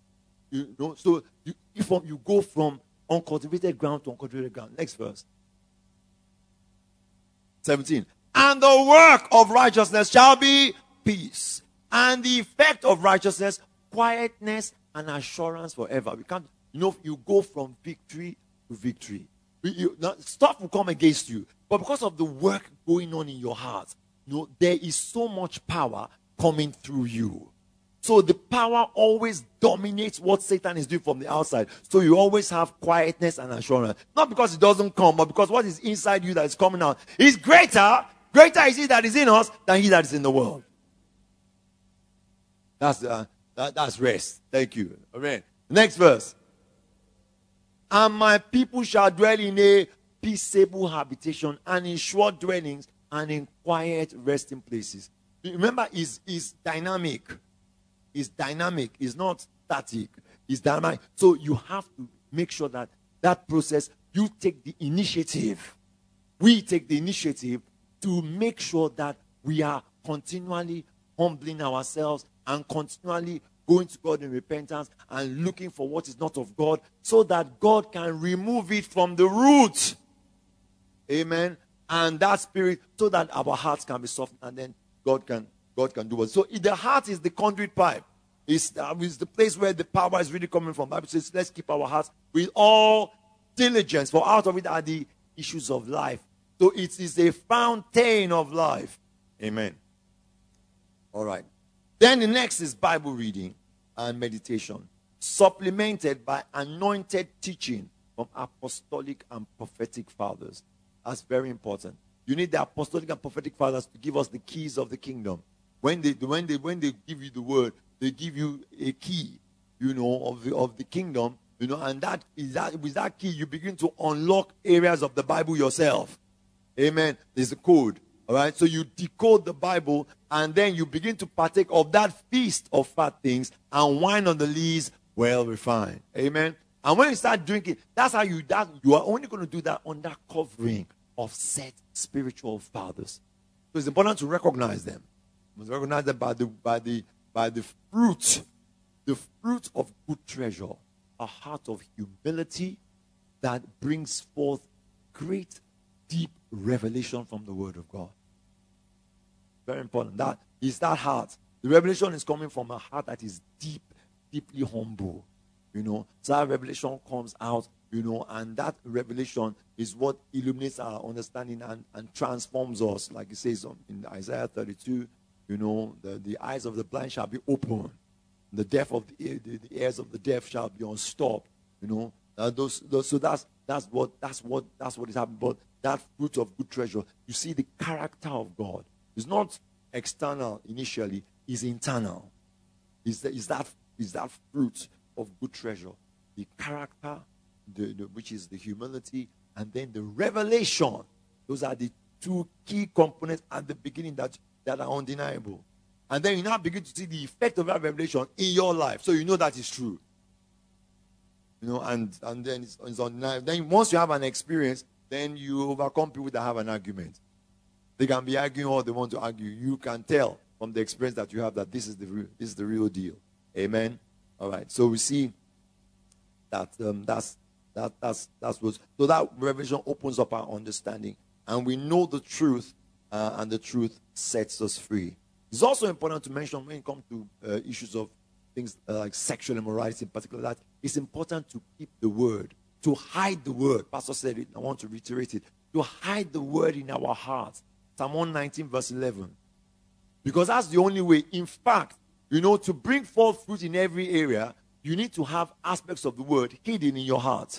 So you go from uncultivated ground to uncultivated ground. Next verse. 17. And the work of righteousness shall be peace. And the effect of righteousness, quietness and assurance forever. We can't, you go from victory to victory. Stuff will come against you. But because of the work going on in your heart, there is so much power coming through you. So the power always dominates what Satan is doing from the outside. So you always have quietness and assurance. Not because it doesn't come, but because what is inside you that is coming out is greater. Greater is he that is in us than he that is in the world. That's rest. Thank you. Amen. Next verse. And my people shall dwell in a peaceable habitation and in short dwellings and in quiet resting places. Remember, is dynamic. Is dynamic. Is not static. Is dynamic. So you have to make sure that process, you take the initiative. We take the initiative to make sure that we are continually humbling ourselves and continually going to God in repentance and looking for what is not of God so that God can remove it from the root. Amen. And that spirit, so that our hearts can be softened and then God can do it. So the heart is the conduit pipe. It's the place where the power is really coming from. The Bible says, let's keep our hearts with all diligence, for out of it are the issues of life. So it is a fountain of life. Amen. All right. Then the next is Bible reading and meditation, supplemented by anointed teaching from apostolic and prophetic fathers. That's very important. You need the apostolic and prophetic fathers to give us the keys of the kingdom. When they give you the word, they give you a key. of the kingdom, and with that key, you begin to unlock areas of the Bible yourself. Amen. There's a code. All right. So you decode the Bible, and then you begin to partake of that feast of fat things, and wine on the lees, well refined. Amen. And when you start drinking, that's how you are only going to do that under covering of set spiritual fathers. So it's important to recognize them. You must recognize them by the fruit of good treasure, a heart of humility that brings forth great, deep revelation from the Word of God. Very important. That is that heart. The revelation is coming from a heart that is deeply humble. So that revelation comes out, and that revelation is what illuminates our understanding and transforms us. Like it says in Isaiah 32, the eyes of the blind shall be open. The deaf of the ears of the deaf shall be unstopped. So that's what is happening. But that fruit of good treasure, you see the character of God. It's not external initially, it's internal. Is that fruit of good treasure, the character, which is the humility, and then the revelation. Those are the two key components at the beginning that are undeniable. And then you now begin to see the effect of that revelation in your life, so you know that is true. And then it's undeniable. Then once you have an experience, then you overcome people that have an argument. They can be arguing all they want to argue. You can tell from the experience that you have that this is the real deal. Amen. All right. So we see that that's what. So that revelation opens up our understanding, and we know the truth, and the truth sets us free. It's also important to mention when it comes to issues of things like sexual immorality in particular, that it's important to keep the word, to hide the word. Pastor said it. I want to reiterate it. To hide the word in our hearts. Psalm 119 verse 11. Because that's the only way. In fact, to bring forth fruit in every area, you need to have aspects of the word hidden in your heart.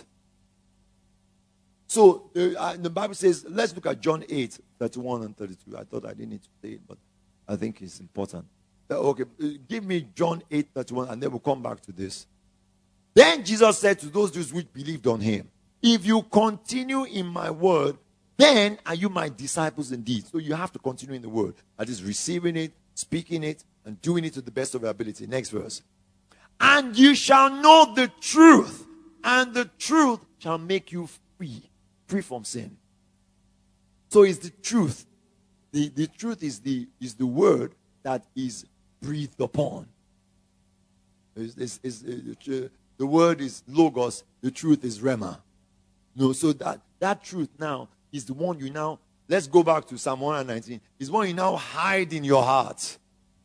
So the Bible says, let's look at John 8, 31 and 32. I thought I didn't need to say it, but I think it's important. Okay, give me John 8, 31, and then we'll come back to this. Then Jesus said to those Jews which believed on him, if you continue in my word, then are you my disciples indeed. So you have to continue in the word. That is receiving it, speaking it, and doing it to the best of your ability. Next verse. And you shall know the truth, and the truth shall make you free from sin. So it's the truth. The truth is the word that is breathed upon. The word is logos, the truth is rhema. So that truth now is the one you now, let's go back to Psalm 119, is one you now hide in your heart.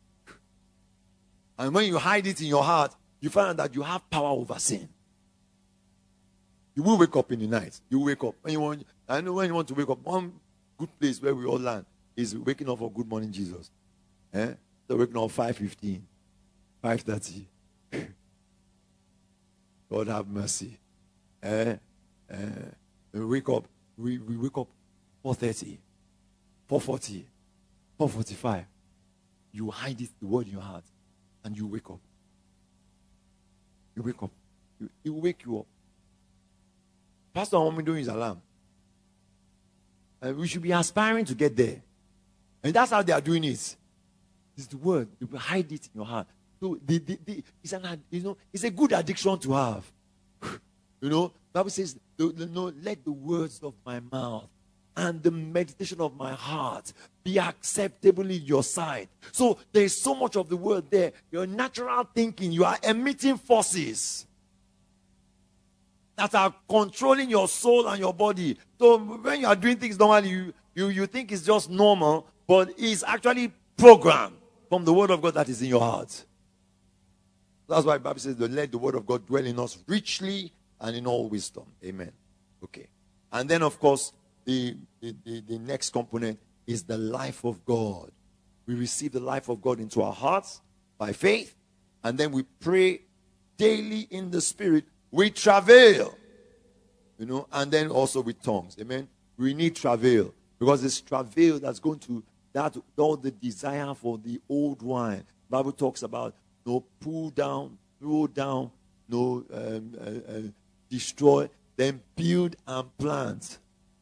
And when you hide it in your heart, you find out that you have power over sin. You will wake up in the night. You wake up. I know when you want to wake up, one good place where we all land is waking up for Good Morning Jesus. So waking up 5:15, 5:30. God have mercy. We wake up. We wake up 4:30, 4:40, 4:45. You hide it, the word in your heart, and you wake up. You wake up. It will wake you up. Pastor want me doing his alarm. And we should be aspiring to get there. And that's how they are doing it. It's the word. You will hide it in your heart. So it's a good addiction to have. The Bible says, let the words of my mouth and the meditation of my heart be acceptable in your sight. So there is so much of the word there. Your natural thinking, you are emitting forces that are controlling your soul and your body. So when you are doing things normally, you think it's just normal, but it's actually programmed from the word of God that is in your heart. That's why the Bible says, let the word of God dwell in us richly and in all wisdom. Amen. Okay. And then, of course, the next component is the life of God. We receive the life of God into our hearts by faith, and then we pray daily in the Spirit. We travail, and then also with tongues. Amen. We need travail, because it's travail that's going to, all the desire for the old wine. The Bible talks about pull down throw down, destroy, then build and plant.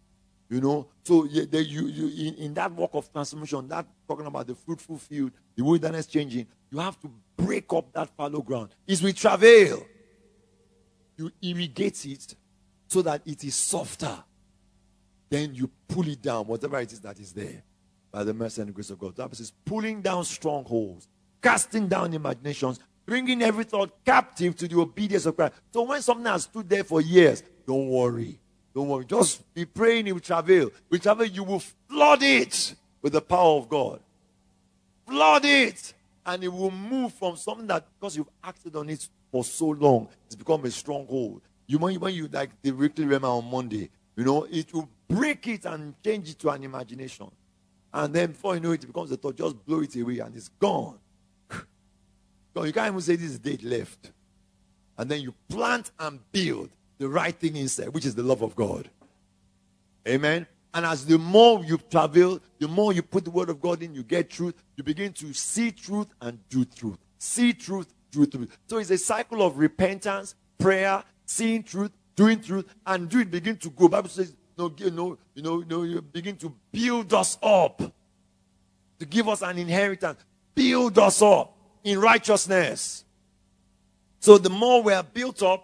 So in that work of transformation, that talking about the fruitful field, the wilderness changing, you have to break up that fallow ground. It's with travail. You irrigate it so that it is softer. Then you pull it down, whatever it is that is there, by the mercy and the grace of God. That is pulling down strongholds, casting down imaginations, bringing every thought captive to the obedience of Christ. So when something has stood there for years, don't worry. Don't worry. Just be praying it will travail. With travail, you will flood it with the power of God. Flood it. And it will move from something that, because you've acted on it for so long, it's become a stronghold. When you like the weekly Rema on Monday, it will break it and change it to an imagination. And then before you know it, it becomes a thought. Just blow it away and it's gone. You can't even say this is date left. And then you plant and build the right thing inside, which is the love of God. Amen. And as the more you travel, the more you put the word of God in, you get truth. You begin to see truth and do truth. See truth, do truth. So it's a cycle of repentance, prayer, seeing truth, doing truth, and do it begin to grow. The Bible says, you begin to build us up, to give us an inheritance, build us up in righteousness. So the more we are built up,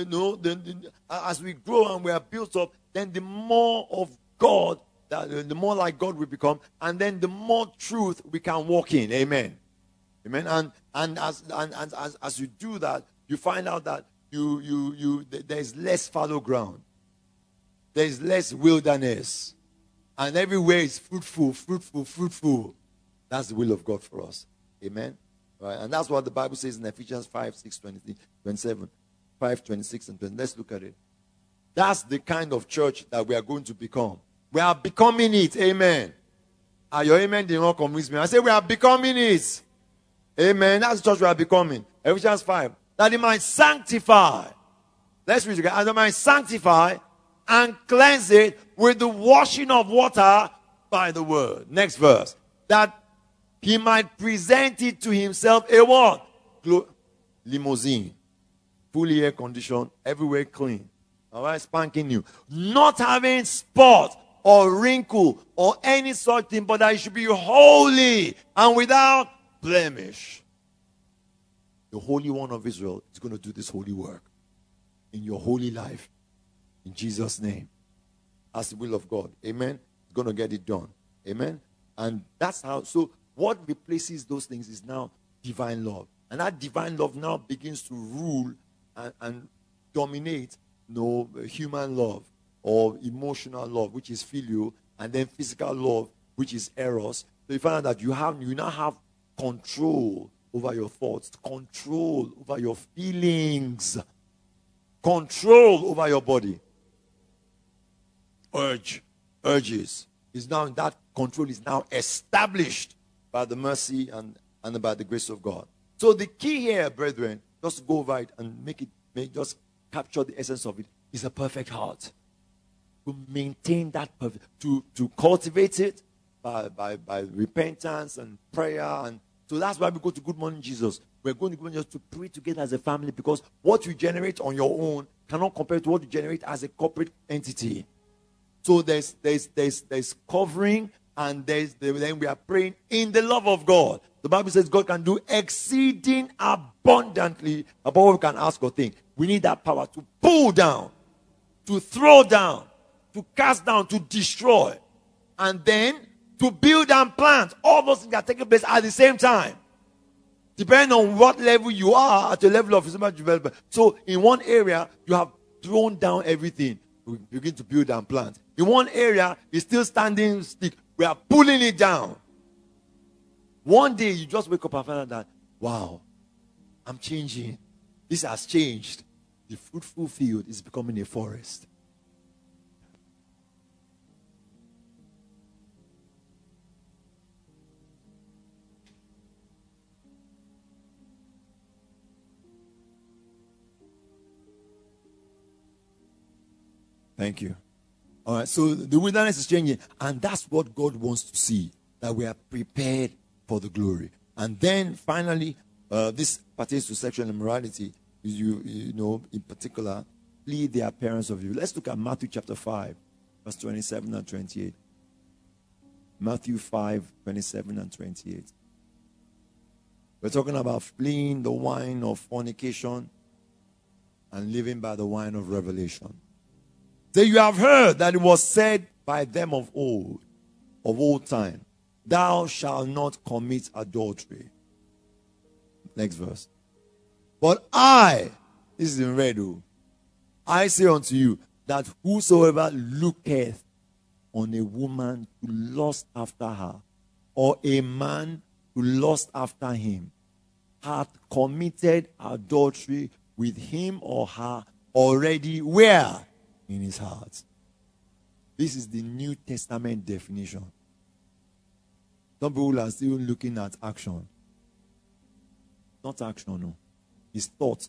as we grow and we are built up, then the more of God, the more like God we become, and then the more truth we can walk in. Amen. Amen. And as you do that, you find out that there's less fallow ground, there's less wilderness, and everywhere is fruitful. That's the will of God for us. Amen. Right. And that's what the Bible says in Ephesians 5, 6, 23, 27. 5, 26 and 20. Let's look at it. That's the kind of church that we are going to become. We are becoming it. Amen. Your amen did not convince me. I say we are becoming it. Amen. That's the church we are becoming. Ephesians 5. That it might sanctify. Let's read it again. And it might sanctify and cleanse it with the washing of water by the word. Next verse. That he might present it to himself a what? Limousine. Fully air conditioned, everywhere clean. All right, spanking new. Not having spot or wrinkle or any such thing, but that it should be holy and without blemish. The Holy One of Israel is going to do this holy work in your holy life. In Jesus' name. That's the will of God. Amen. He's going to get it done. Amen. And that's how. So what replaces those things is now divine love. And that divine love now begins to rule and dominate human love or emotional love, which is filial, and then physical love, which is eros. So you find out that you now have control over your thoughts, control over your feelings, control over your body. Urges is now, that control is now established by the mercy and by the grace of God. So the key here, brethren, just go over it and just capture the essence of it, is a perfect heart. To maintain that perfect, to cultivate it by repentance and prayer. And so that's why we go to Good Morning Jesus. We're going to Good Morning Jesus to pray together as a family, because what you generate on your own cannot compare to what you generate as a corporate entity. So there's covering, and then we are praying in the love of God. The Bible says God can do exceeding abundantly above what we can ask or think. We need that power to pull down, to throw down, to cast down, to destroy, and then to build and plant. All those things are taking place at the same time. Depending on what level you are, at the level of physical development. So in one area, you have thrown down everything. We begin to build and plant. In one area, it's still standing stick. We are pulling it down. One day, you just wake up and find out that, wow, I'm changing. This has changed. The fruitful field is becoming a forest. Thank you. All right, so the wilderness is changing, and that's what God wants to see, that we are prepared for the glory. And then finally, this pertains to sexual immorality, you know, in particular, flee the appearance of you. Let's look at Matthew chapter 5, verse 27 and 28. Matthew 5, 27 and 28. We're talking about fleeing the wine of fornication and living by the wine of revelation. So you have heard that it was said by them of old time, thou shalt not commit adultery. Next verse. But I, this is in red, I say unto you that whosoever looketh on a woman to lust after her, or a man to lust after him, hath committed adultery with him or her already where? In his heart. This is the New Testament definition. Some people are still looking at action. Not action, no. It's thought.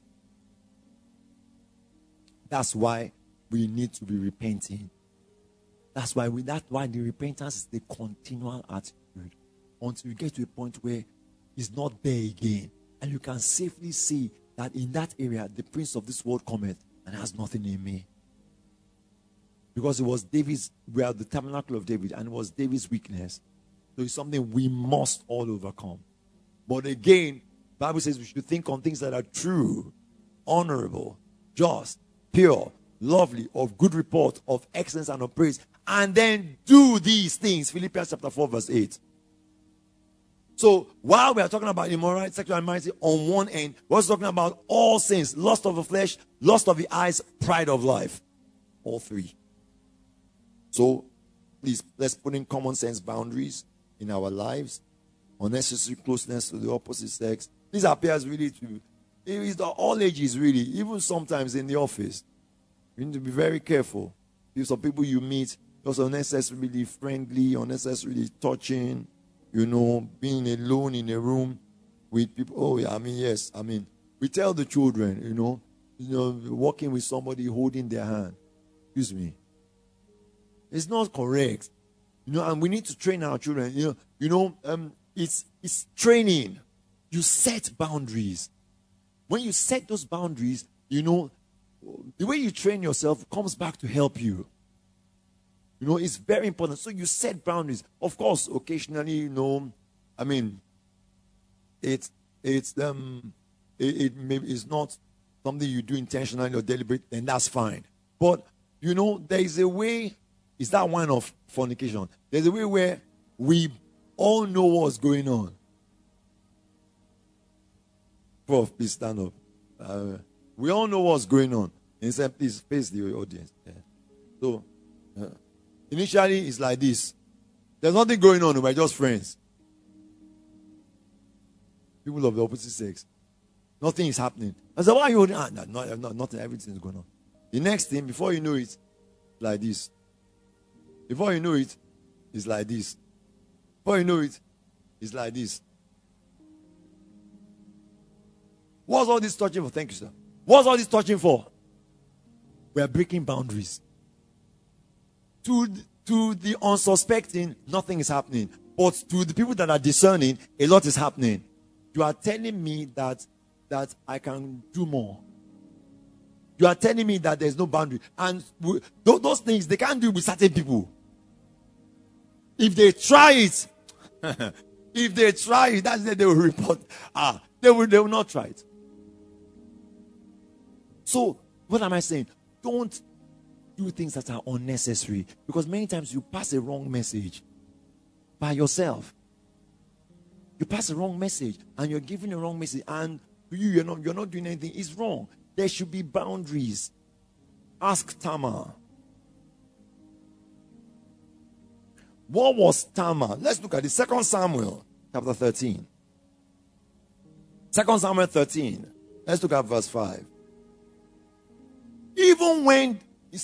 That's why we need to be repenting. That's why the repentance is the continual attitude until you get to a point where it's not there again. And you can safely see that in that area, the prince of this world cometh and has nothing in me. Because it was David's, we are the tabernacle of David, and it was David's weakness. So it's something we must all overcome. But again, the Bible says we should think on things that are true, honorable, just, pure, lovely, of good report, of excellence and of praise. And then do these things. Philippians chapter 4 verse 8. So while we are talking about immorality, sexual immorality on one end, we're also talking about all sins: lust of the flesh, lust of the eyes, pride of life. All three. So please, let's put in common sense boundaries in our lives. Unnecessary closeness to the opposite sex. This appears really to, it is the all ages really, even sometimes in the office. You need to be very careful. If some people you meet, just unnecessarily friendly, unnecessarily touching, you know, being alone in a room with people. Oh, yeah, yes. We tell the children, you know, walking with somebody holding their hand. Excuse me. It's not correct. You know, and we need to train our children. It's training. You set boundaries. When you set those boundaries, you know, the way you train yourself comes back to help you. You know, it's very important. So you set boundaries. Of course, occasionally, you know, it maybe it's not something you do intentionally or deliberate, then that's fine. But you know, there is a way. It's that one of fornication. There's a way where we all know what's going on. Prof, please stand up. We all know what's going on. And say, please face the audience. Yeah. So, initially, it's like this. There's nothing going on. We're just friends. People of the opposite sex. Nothing is happening. I said, why are you holding? Nothing. Everything is going on. The next thing, before you know it, like this. Before you know it, it's like this. Before you know it, it's like this. What's all this touching for? Thank you, sir. What's all this touching for? We are breaking boundaries. To the unsuspecting, nothing is happening. But to the people that are discerning, a lot is happening. You are telling me that I can do more. You are telling me that there's no boundary. And those things, they can't do with certain people. If they try it, that's it, they will report. They will not try it. So, what am I saying? Don't do things that are unnecessary. Because many times you pass a wrong message by yourself. You pass a wrong message and you're giving a wrong message, and you're not doing anything. It's wrong. There should be boundaries. Ask Tamar. What was Tamar? Let's look at the 2 Samuel chapter 13. 2 Samuel 13. Let's look at verse 5. Even when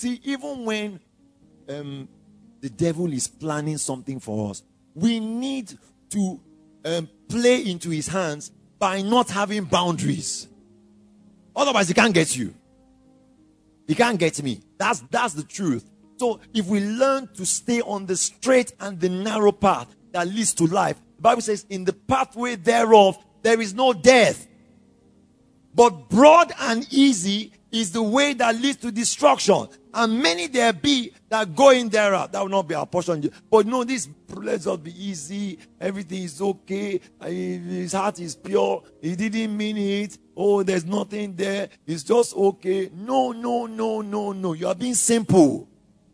the devil is planning something for us, we need to play into his hands by not having boundaries. Otherwise, he can't get you. He can't get me. That's the truth. So, if we learn to stay on the straight and the narrow path that leads to life, the Bible says, in the pathway thereof, there is no death. But broad and easy is the way that leads to destruction. And many there be that go in thereof. That will not be our portion. But no, this let's just be easy. Everything is okay. His heart is pure. He didn't mean it. Oh, there's nothing there. It's just okay. No. You are being simple.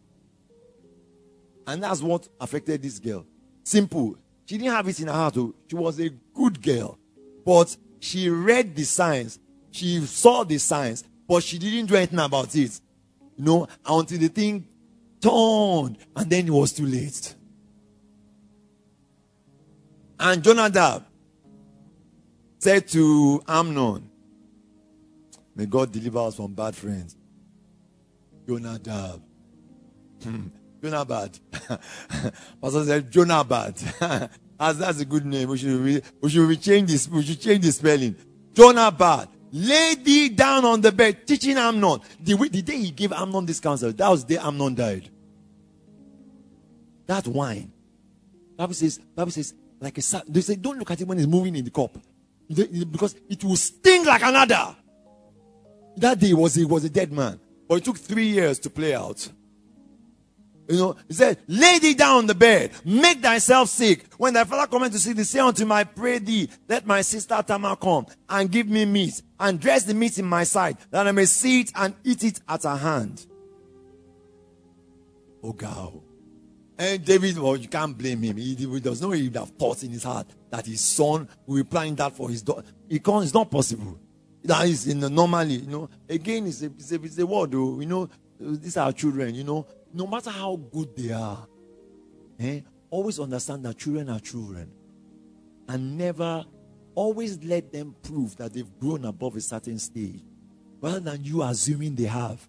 And that's what affected this girl. Simple. She didn't have it in her heart. She was a good girl. But she read the signs. She saw the signs. But she didn't do anything about it. Until the thing turned. And then it was too late. And Jonadab said to Amnon, may God deliver us from bad friends. Jonadab. Jonabad. Pastor said Jonabad. That's a good name. We should change this. We should change the spelling. Jonabad. Lay thee down on the bed, teaching Amnon. The day he gave Amnon this counsel, that was the day Amnon died. That wine. Bible says, like they say, don't look at it when it's moving in the cup. Because it will sting like another. That day he was a dead man. But it took 3 years to play out. He said, lay thee down on the bed, make thyself sick. When thy father cometh to see thee, say unto him, I pray thee, let my sister Tamar come and give me meat, and dress the meat in my sight, that I may see it and eat it at her hand. Oh God. And David, well, you can't blame him. He does not even have thoughts in his heart that his son will be planning that for his daughter. It's not possible. That is normally, Again, it's a word, though. These are our children, No matter how good they are, always understand that children are children. And never, always let them prove that they've grown above a certain stage, rather than you assuming they have.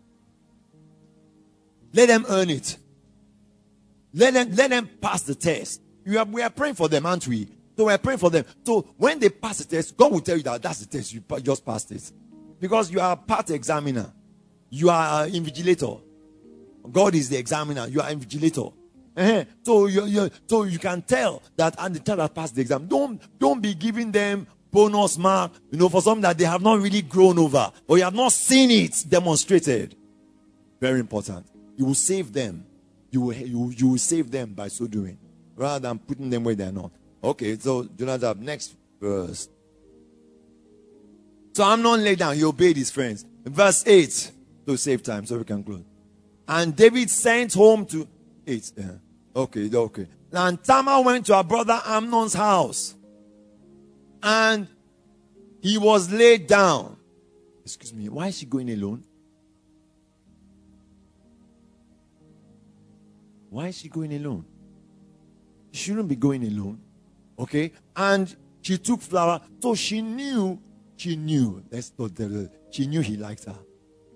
Let them earn it. Let them pass the test. We are praying for them, aren't we? So we are praying for them. So when they pass the test, God will tell you that that's the test. You just passed it. Because you are a part examiner. You are an invigilator. God is the examiner. You are an invigilator. So you can tell that, and the child has passed the exam. Don't be giving them bonus mark, for something that they have not really grown over, or you have not seen it demonstrated. Very important. You will save them. You will save them by so doing, rather than putting them where they are not. Okay, so Jonadab, next verse. So Amnon lay down. He obeyed his friends. Verse 8, to save time, so we can close. And David sent home to 8. Yeah. Okay. And Tamar went to her brother Amnon's house, and he was laid down. Excuse me, why is she going alone? Why is she going alone? She shouldn't be going alone. Okay? And she took flour. So she knew. She knew he liked her.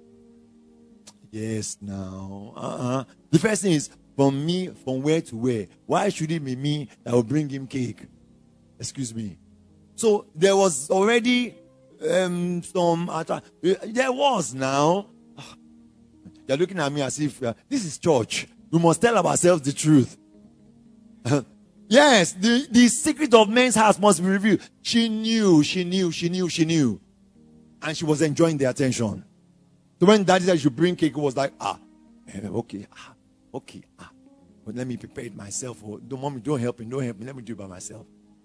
Yes, now. The first thing is, from where to where? Why should it be me that will bring him cake? Excuse me. So there was already some. There was now. You're looking at me as if this is church. We must tell ourselves the truth. Yes, the secret of men's hearts must be revealed. She knew. And she was enjoying the attention. So when daddy said she bring cake, it was like, okay. But let me prepare it myself. Mommy, don't help me. Let me do it by myself.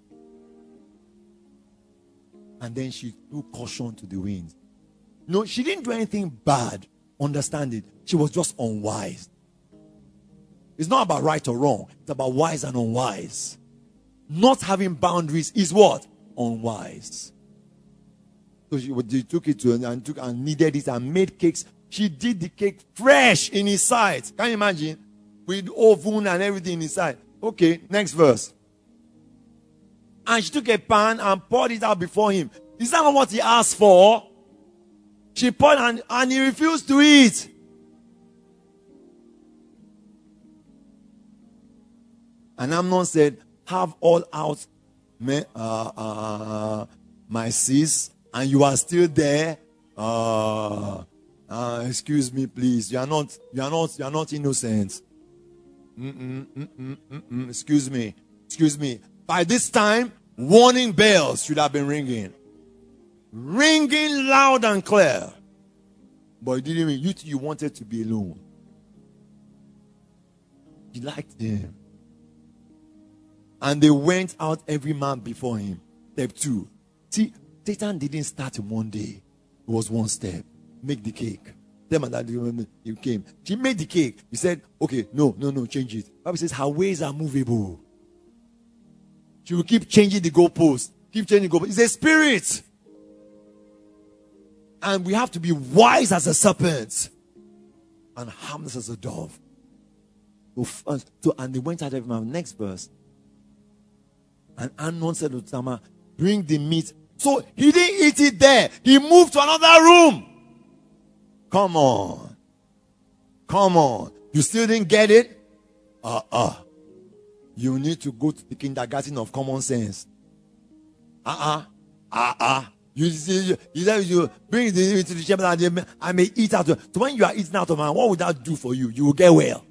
And then she threw caution to the wind. No, she didn't do anything bad. Understand it. She was just unwise. It's not about right or wrong. It's about wise and unwise. Not having boundaries is what? Unwise. So she took it to and kneaded it and made cakes. She did the cake fresh in his sight. Can you imagine? With oven and everything inside. Okay, next verse. And she took a pan and poured it out before him. Is that not what he asked for? She poured and he refused to eat. And Amnon said, have all out my sis, and you are still there. Excuse me, please. You are not innocent. Excuse me. By this time, Warning bells should have been ringing. Ringing loud and clear. But it didn't mean you wanted to be alone. You liked him. And they went out every man before him. Step 2. See, Satan didn't start in one day. It was one step. Make the cake. Them and that you came. She made the cake. He said, okay, no, change it. The Bible says her ways are movable. She will keep changing the goalpost. Keep changing the goalpost. It's a spirit. And we have to be wise as a serpent and harmless as a dove. So, and they went out of my next verse. And Amnon said to Tamar, bring the meat. So he didn't eat it there. He moved to another room. Come on. Come on. You still didn't get it? You need to go to the kindergarten of common sense. You bring the to the chamber and I may eat out. So when you are eating out of man, what would that do for you? You will get well.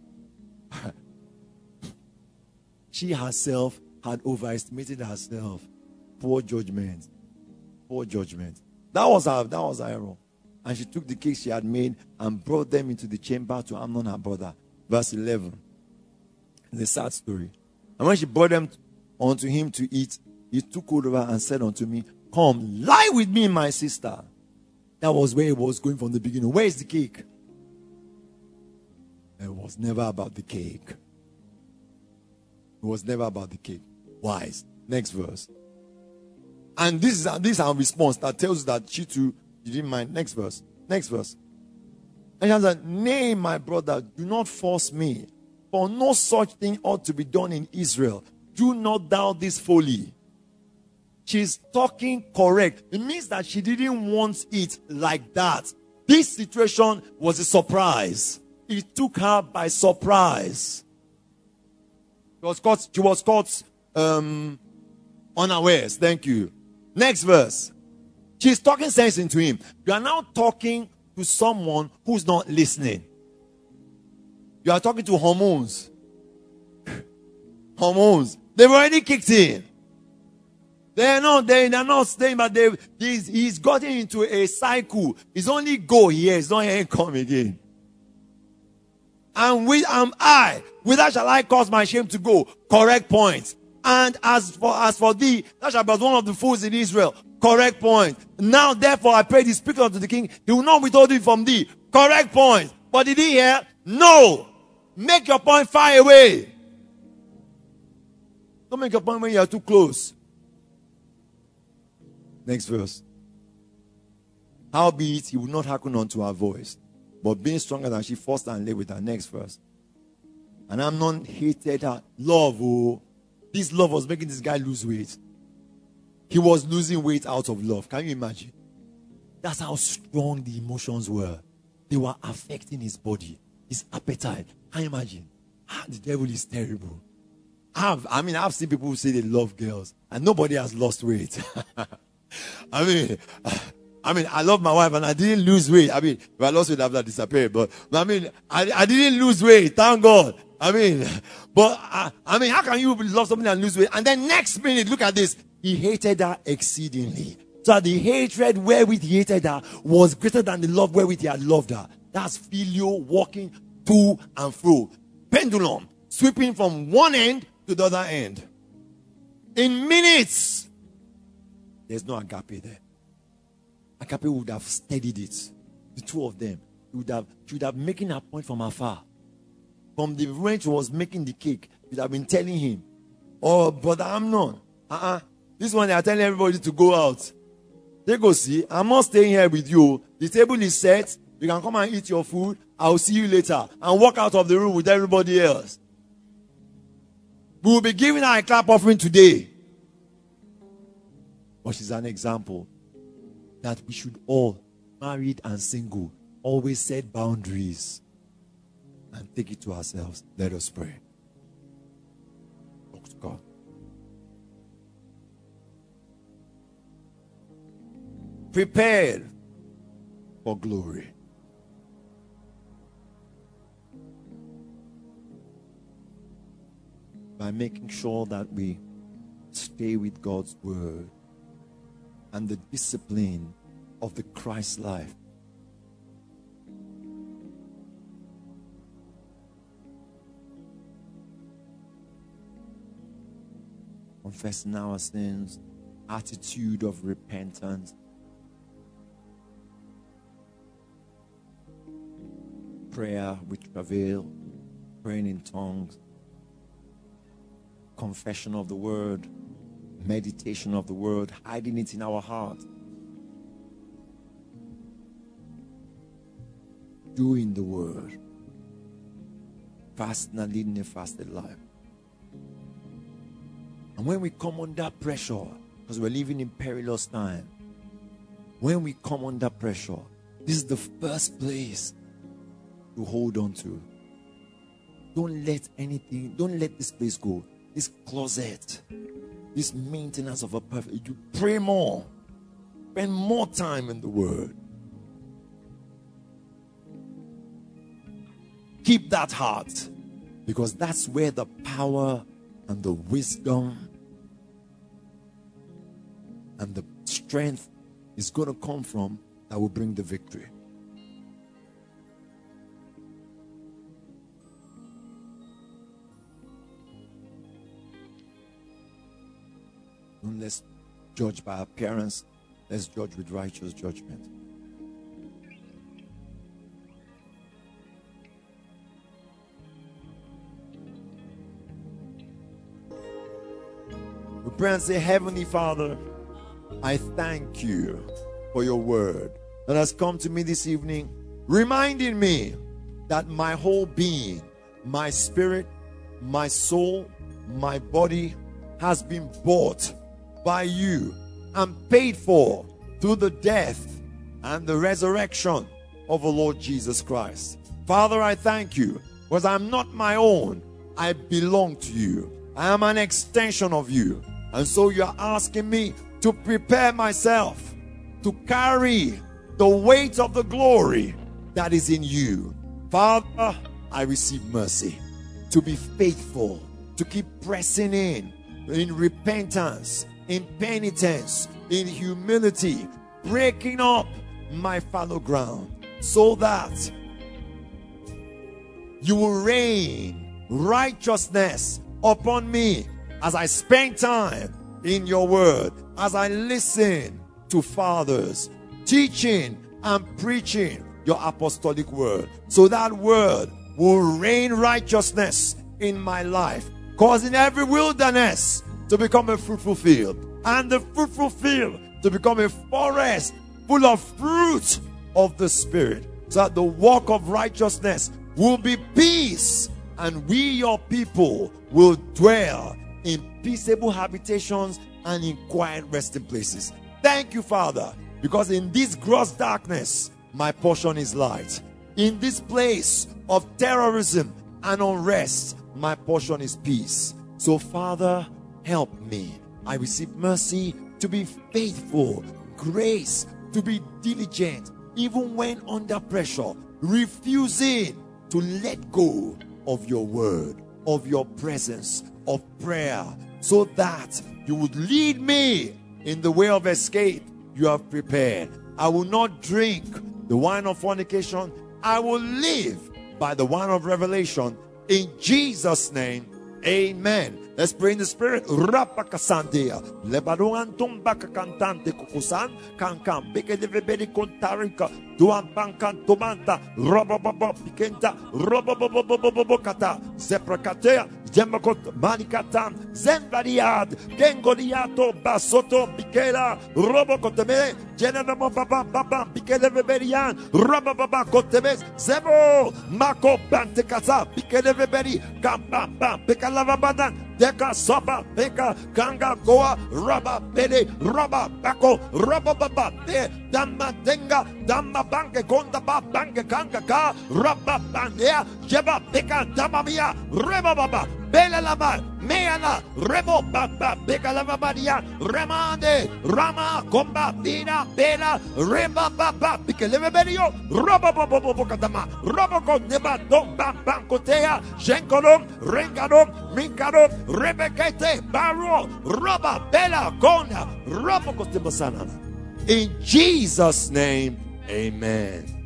She herself had overestimated herself. Poor judgment. Poor judgment. That was her error. And she took the cakes she had made and brought them into the chamber to Amnon, her brother. Verse 11. It's a sad story. And when she brought them unto him to eat, he took hold of her and said unto me, come, lie with me, my sister. That was where it was going from the beginning. Where is the cake? It was never about the cake. It was never about the cake. Wise. Next verse. And this is our response that tells us that she too, you didn't mind. Next verse. Next verse. And she said, nay, my brother, do not force me. For no such thing ought to be done in Israel. Do not thou this folly. She's talking correct. It means that she didn't want it like that. This situation was a surprise. It took her by surprise. She was caught unawares. Thank you. Next verse. She's talking sense into him. You are now talking to someone who's not listening. You are talking to hormones. Hormones. They've already kicked in. They're not staying, but he's gotten into a cycle. It's only go here, it's not here come again. And whither shall I cause my shame to go? Correct point. And as for thee, thou shalt be one of the fools in Israel. Correct point. Now therefore I pray thee, speak unto the king, he will not withhold it from thee. Correct point. But did he hear? No. Make your point far away. Don't make your point when you are too close. Next verse. Howbeit he would not hearken unto her voice, but being stronger than she, forced her and lay with her. Next verse. And Amnon hated her. Love, oh. This love was making this guy lose weight. He was losing weight out of love. Can you imagine? That's how strong the emotions were. They were affecting his body, his appetite. Can you imagine? The devil is terrible. I've seen people who say they love girls, and nobody has lost weight. I love my wife and I didn't lose weight. If I lost weight, I've disappeared. But I didn't lose weight. Thank God. How can you love something and lose weight? And then next minute, look at this. He hated her exceedingly. So the hatred wherewith he hated her was greater than the love wherewith he had loved her. That's filial walking to and fro. Pendulum sweeping from one end to the other end. In minutes. There's no agape there. Agape would have steadied it. The two of them. She would have making a point from afar. From the range she was making the cake, she would have been telling him, oh, brother Amnon, this one they are telling everybody to go out. They go, see, I'm not staying here with you. The table is set. You can come and eat your food. I'll see you later. And walk out of the room with everybody else. We will be giving her a clap offering today. But she's an example that we should all, married and single, always set boundaries and take it to ourselves. Let us pray. Talk to God. Prepared for glory. By making sure that we stay with God's word and the discipline of the Christ life. Confessing our sins, attitude of repentance, prayer with travail, praying in tongues, confession of the word, meditation of the word, hiding it in our heart, doing the word, fasting and leading a fasted life. And when we come under pressure, because we're living in perilous time, when we come under pressure, this is the first place to hold on to. Don't let anything, don't let this place go. This closet, this maintenance of a perfect, you pray more, spend more time in the word. Keep that heart, because that's where the power and the wisdom and the strength is going to come from, that will bring the victory. Don't let's judge by appearance. Let's judge with righteous judgment. We pray and say, Heavenly Father, I thank you for your word that has come to me this evening, reminding me that my whole being, my spirit, my soul, my body has been bought by you and paid for through the death and the resurrection of the Lord Jesus Christ. Father, I thank you, because I'm not my own. I belong to you. I am an extension of you. And so you're asking me to prepare myself to carry the weight of the glory that is in you. Father, I receive mercy to be faithful, to keep pressing in repentance, in penitence, in humility, breaking up my fallow ground, so that you will rain righteousness upon me as I spend time in your word, as I listen to fathers teaching and preaching your apostolic word, so that word will rain righteousness in my life, causing every wilderness to become a fruitful field, and the fruitful field to become a forest full of fruit of the Spirit, so that the walk of righteousness will be peace, and we, your people, will dwell in peaceable habitations and in quiet resting places. Thank you, Father, because in this gross darkness, my portion is light. In this place of terrorism and unrest, my portion is peace. So, Father, help me. I receive mercy to be faithful, grace to be diligent, even when under pressure, refusing to let go of your word, of your presence, of prayer, so that you would lead me in the way of escape you have prepared. I will not drink the wine of fornication. I will live by the wine of revelation. In Jesus' name, amen. Let's pray in the spirit. Rapakasandia. Lebaruan tumbaka cantante kukusan. Kankam. Beke de veberi kontarika. Duan bankan tomanta. Robababa pikenta. Robabababababokata. Zeprakatea. Zemakot manikatan. Zenvariad. Gengoliato. Basoto. Bikela. Robokoteme. Generamo baba baba. Bikele veberian. Robababa kotemes. Zebo. Mako bantekasa. Bikele veberi. Kambamba. Bekalavabadan. Deka soba beka kanga goa raba bele raba bako raba baba be damma denga damma bange konda ba bange kanga ka raba bandea jeba beka damma mia reba baba bela lava, meana, rebo baba, bega lava badia, remande, rama, comba, bina, bela, reba baba, bikeleve berio, robo bobo bocatama, robo con neba, dom bam bam cotea, jenkolom, rengadom, minkadom, rebekete, baro, roba, bela, gona, robo costebasana. In Jesus' name, amen.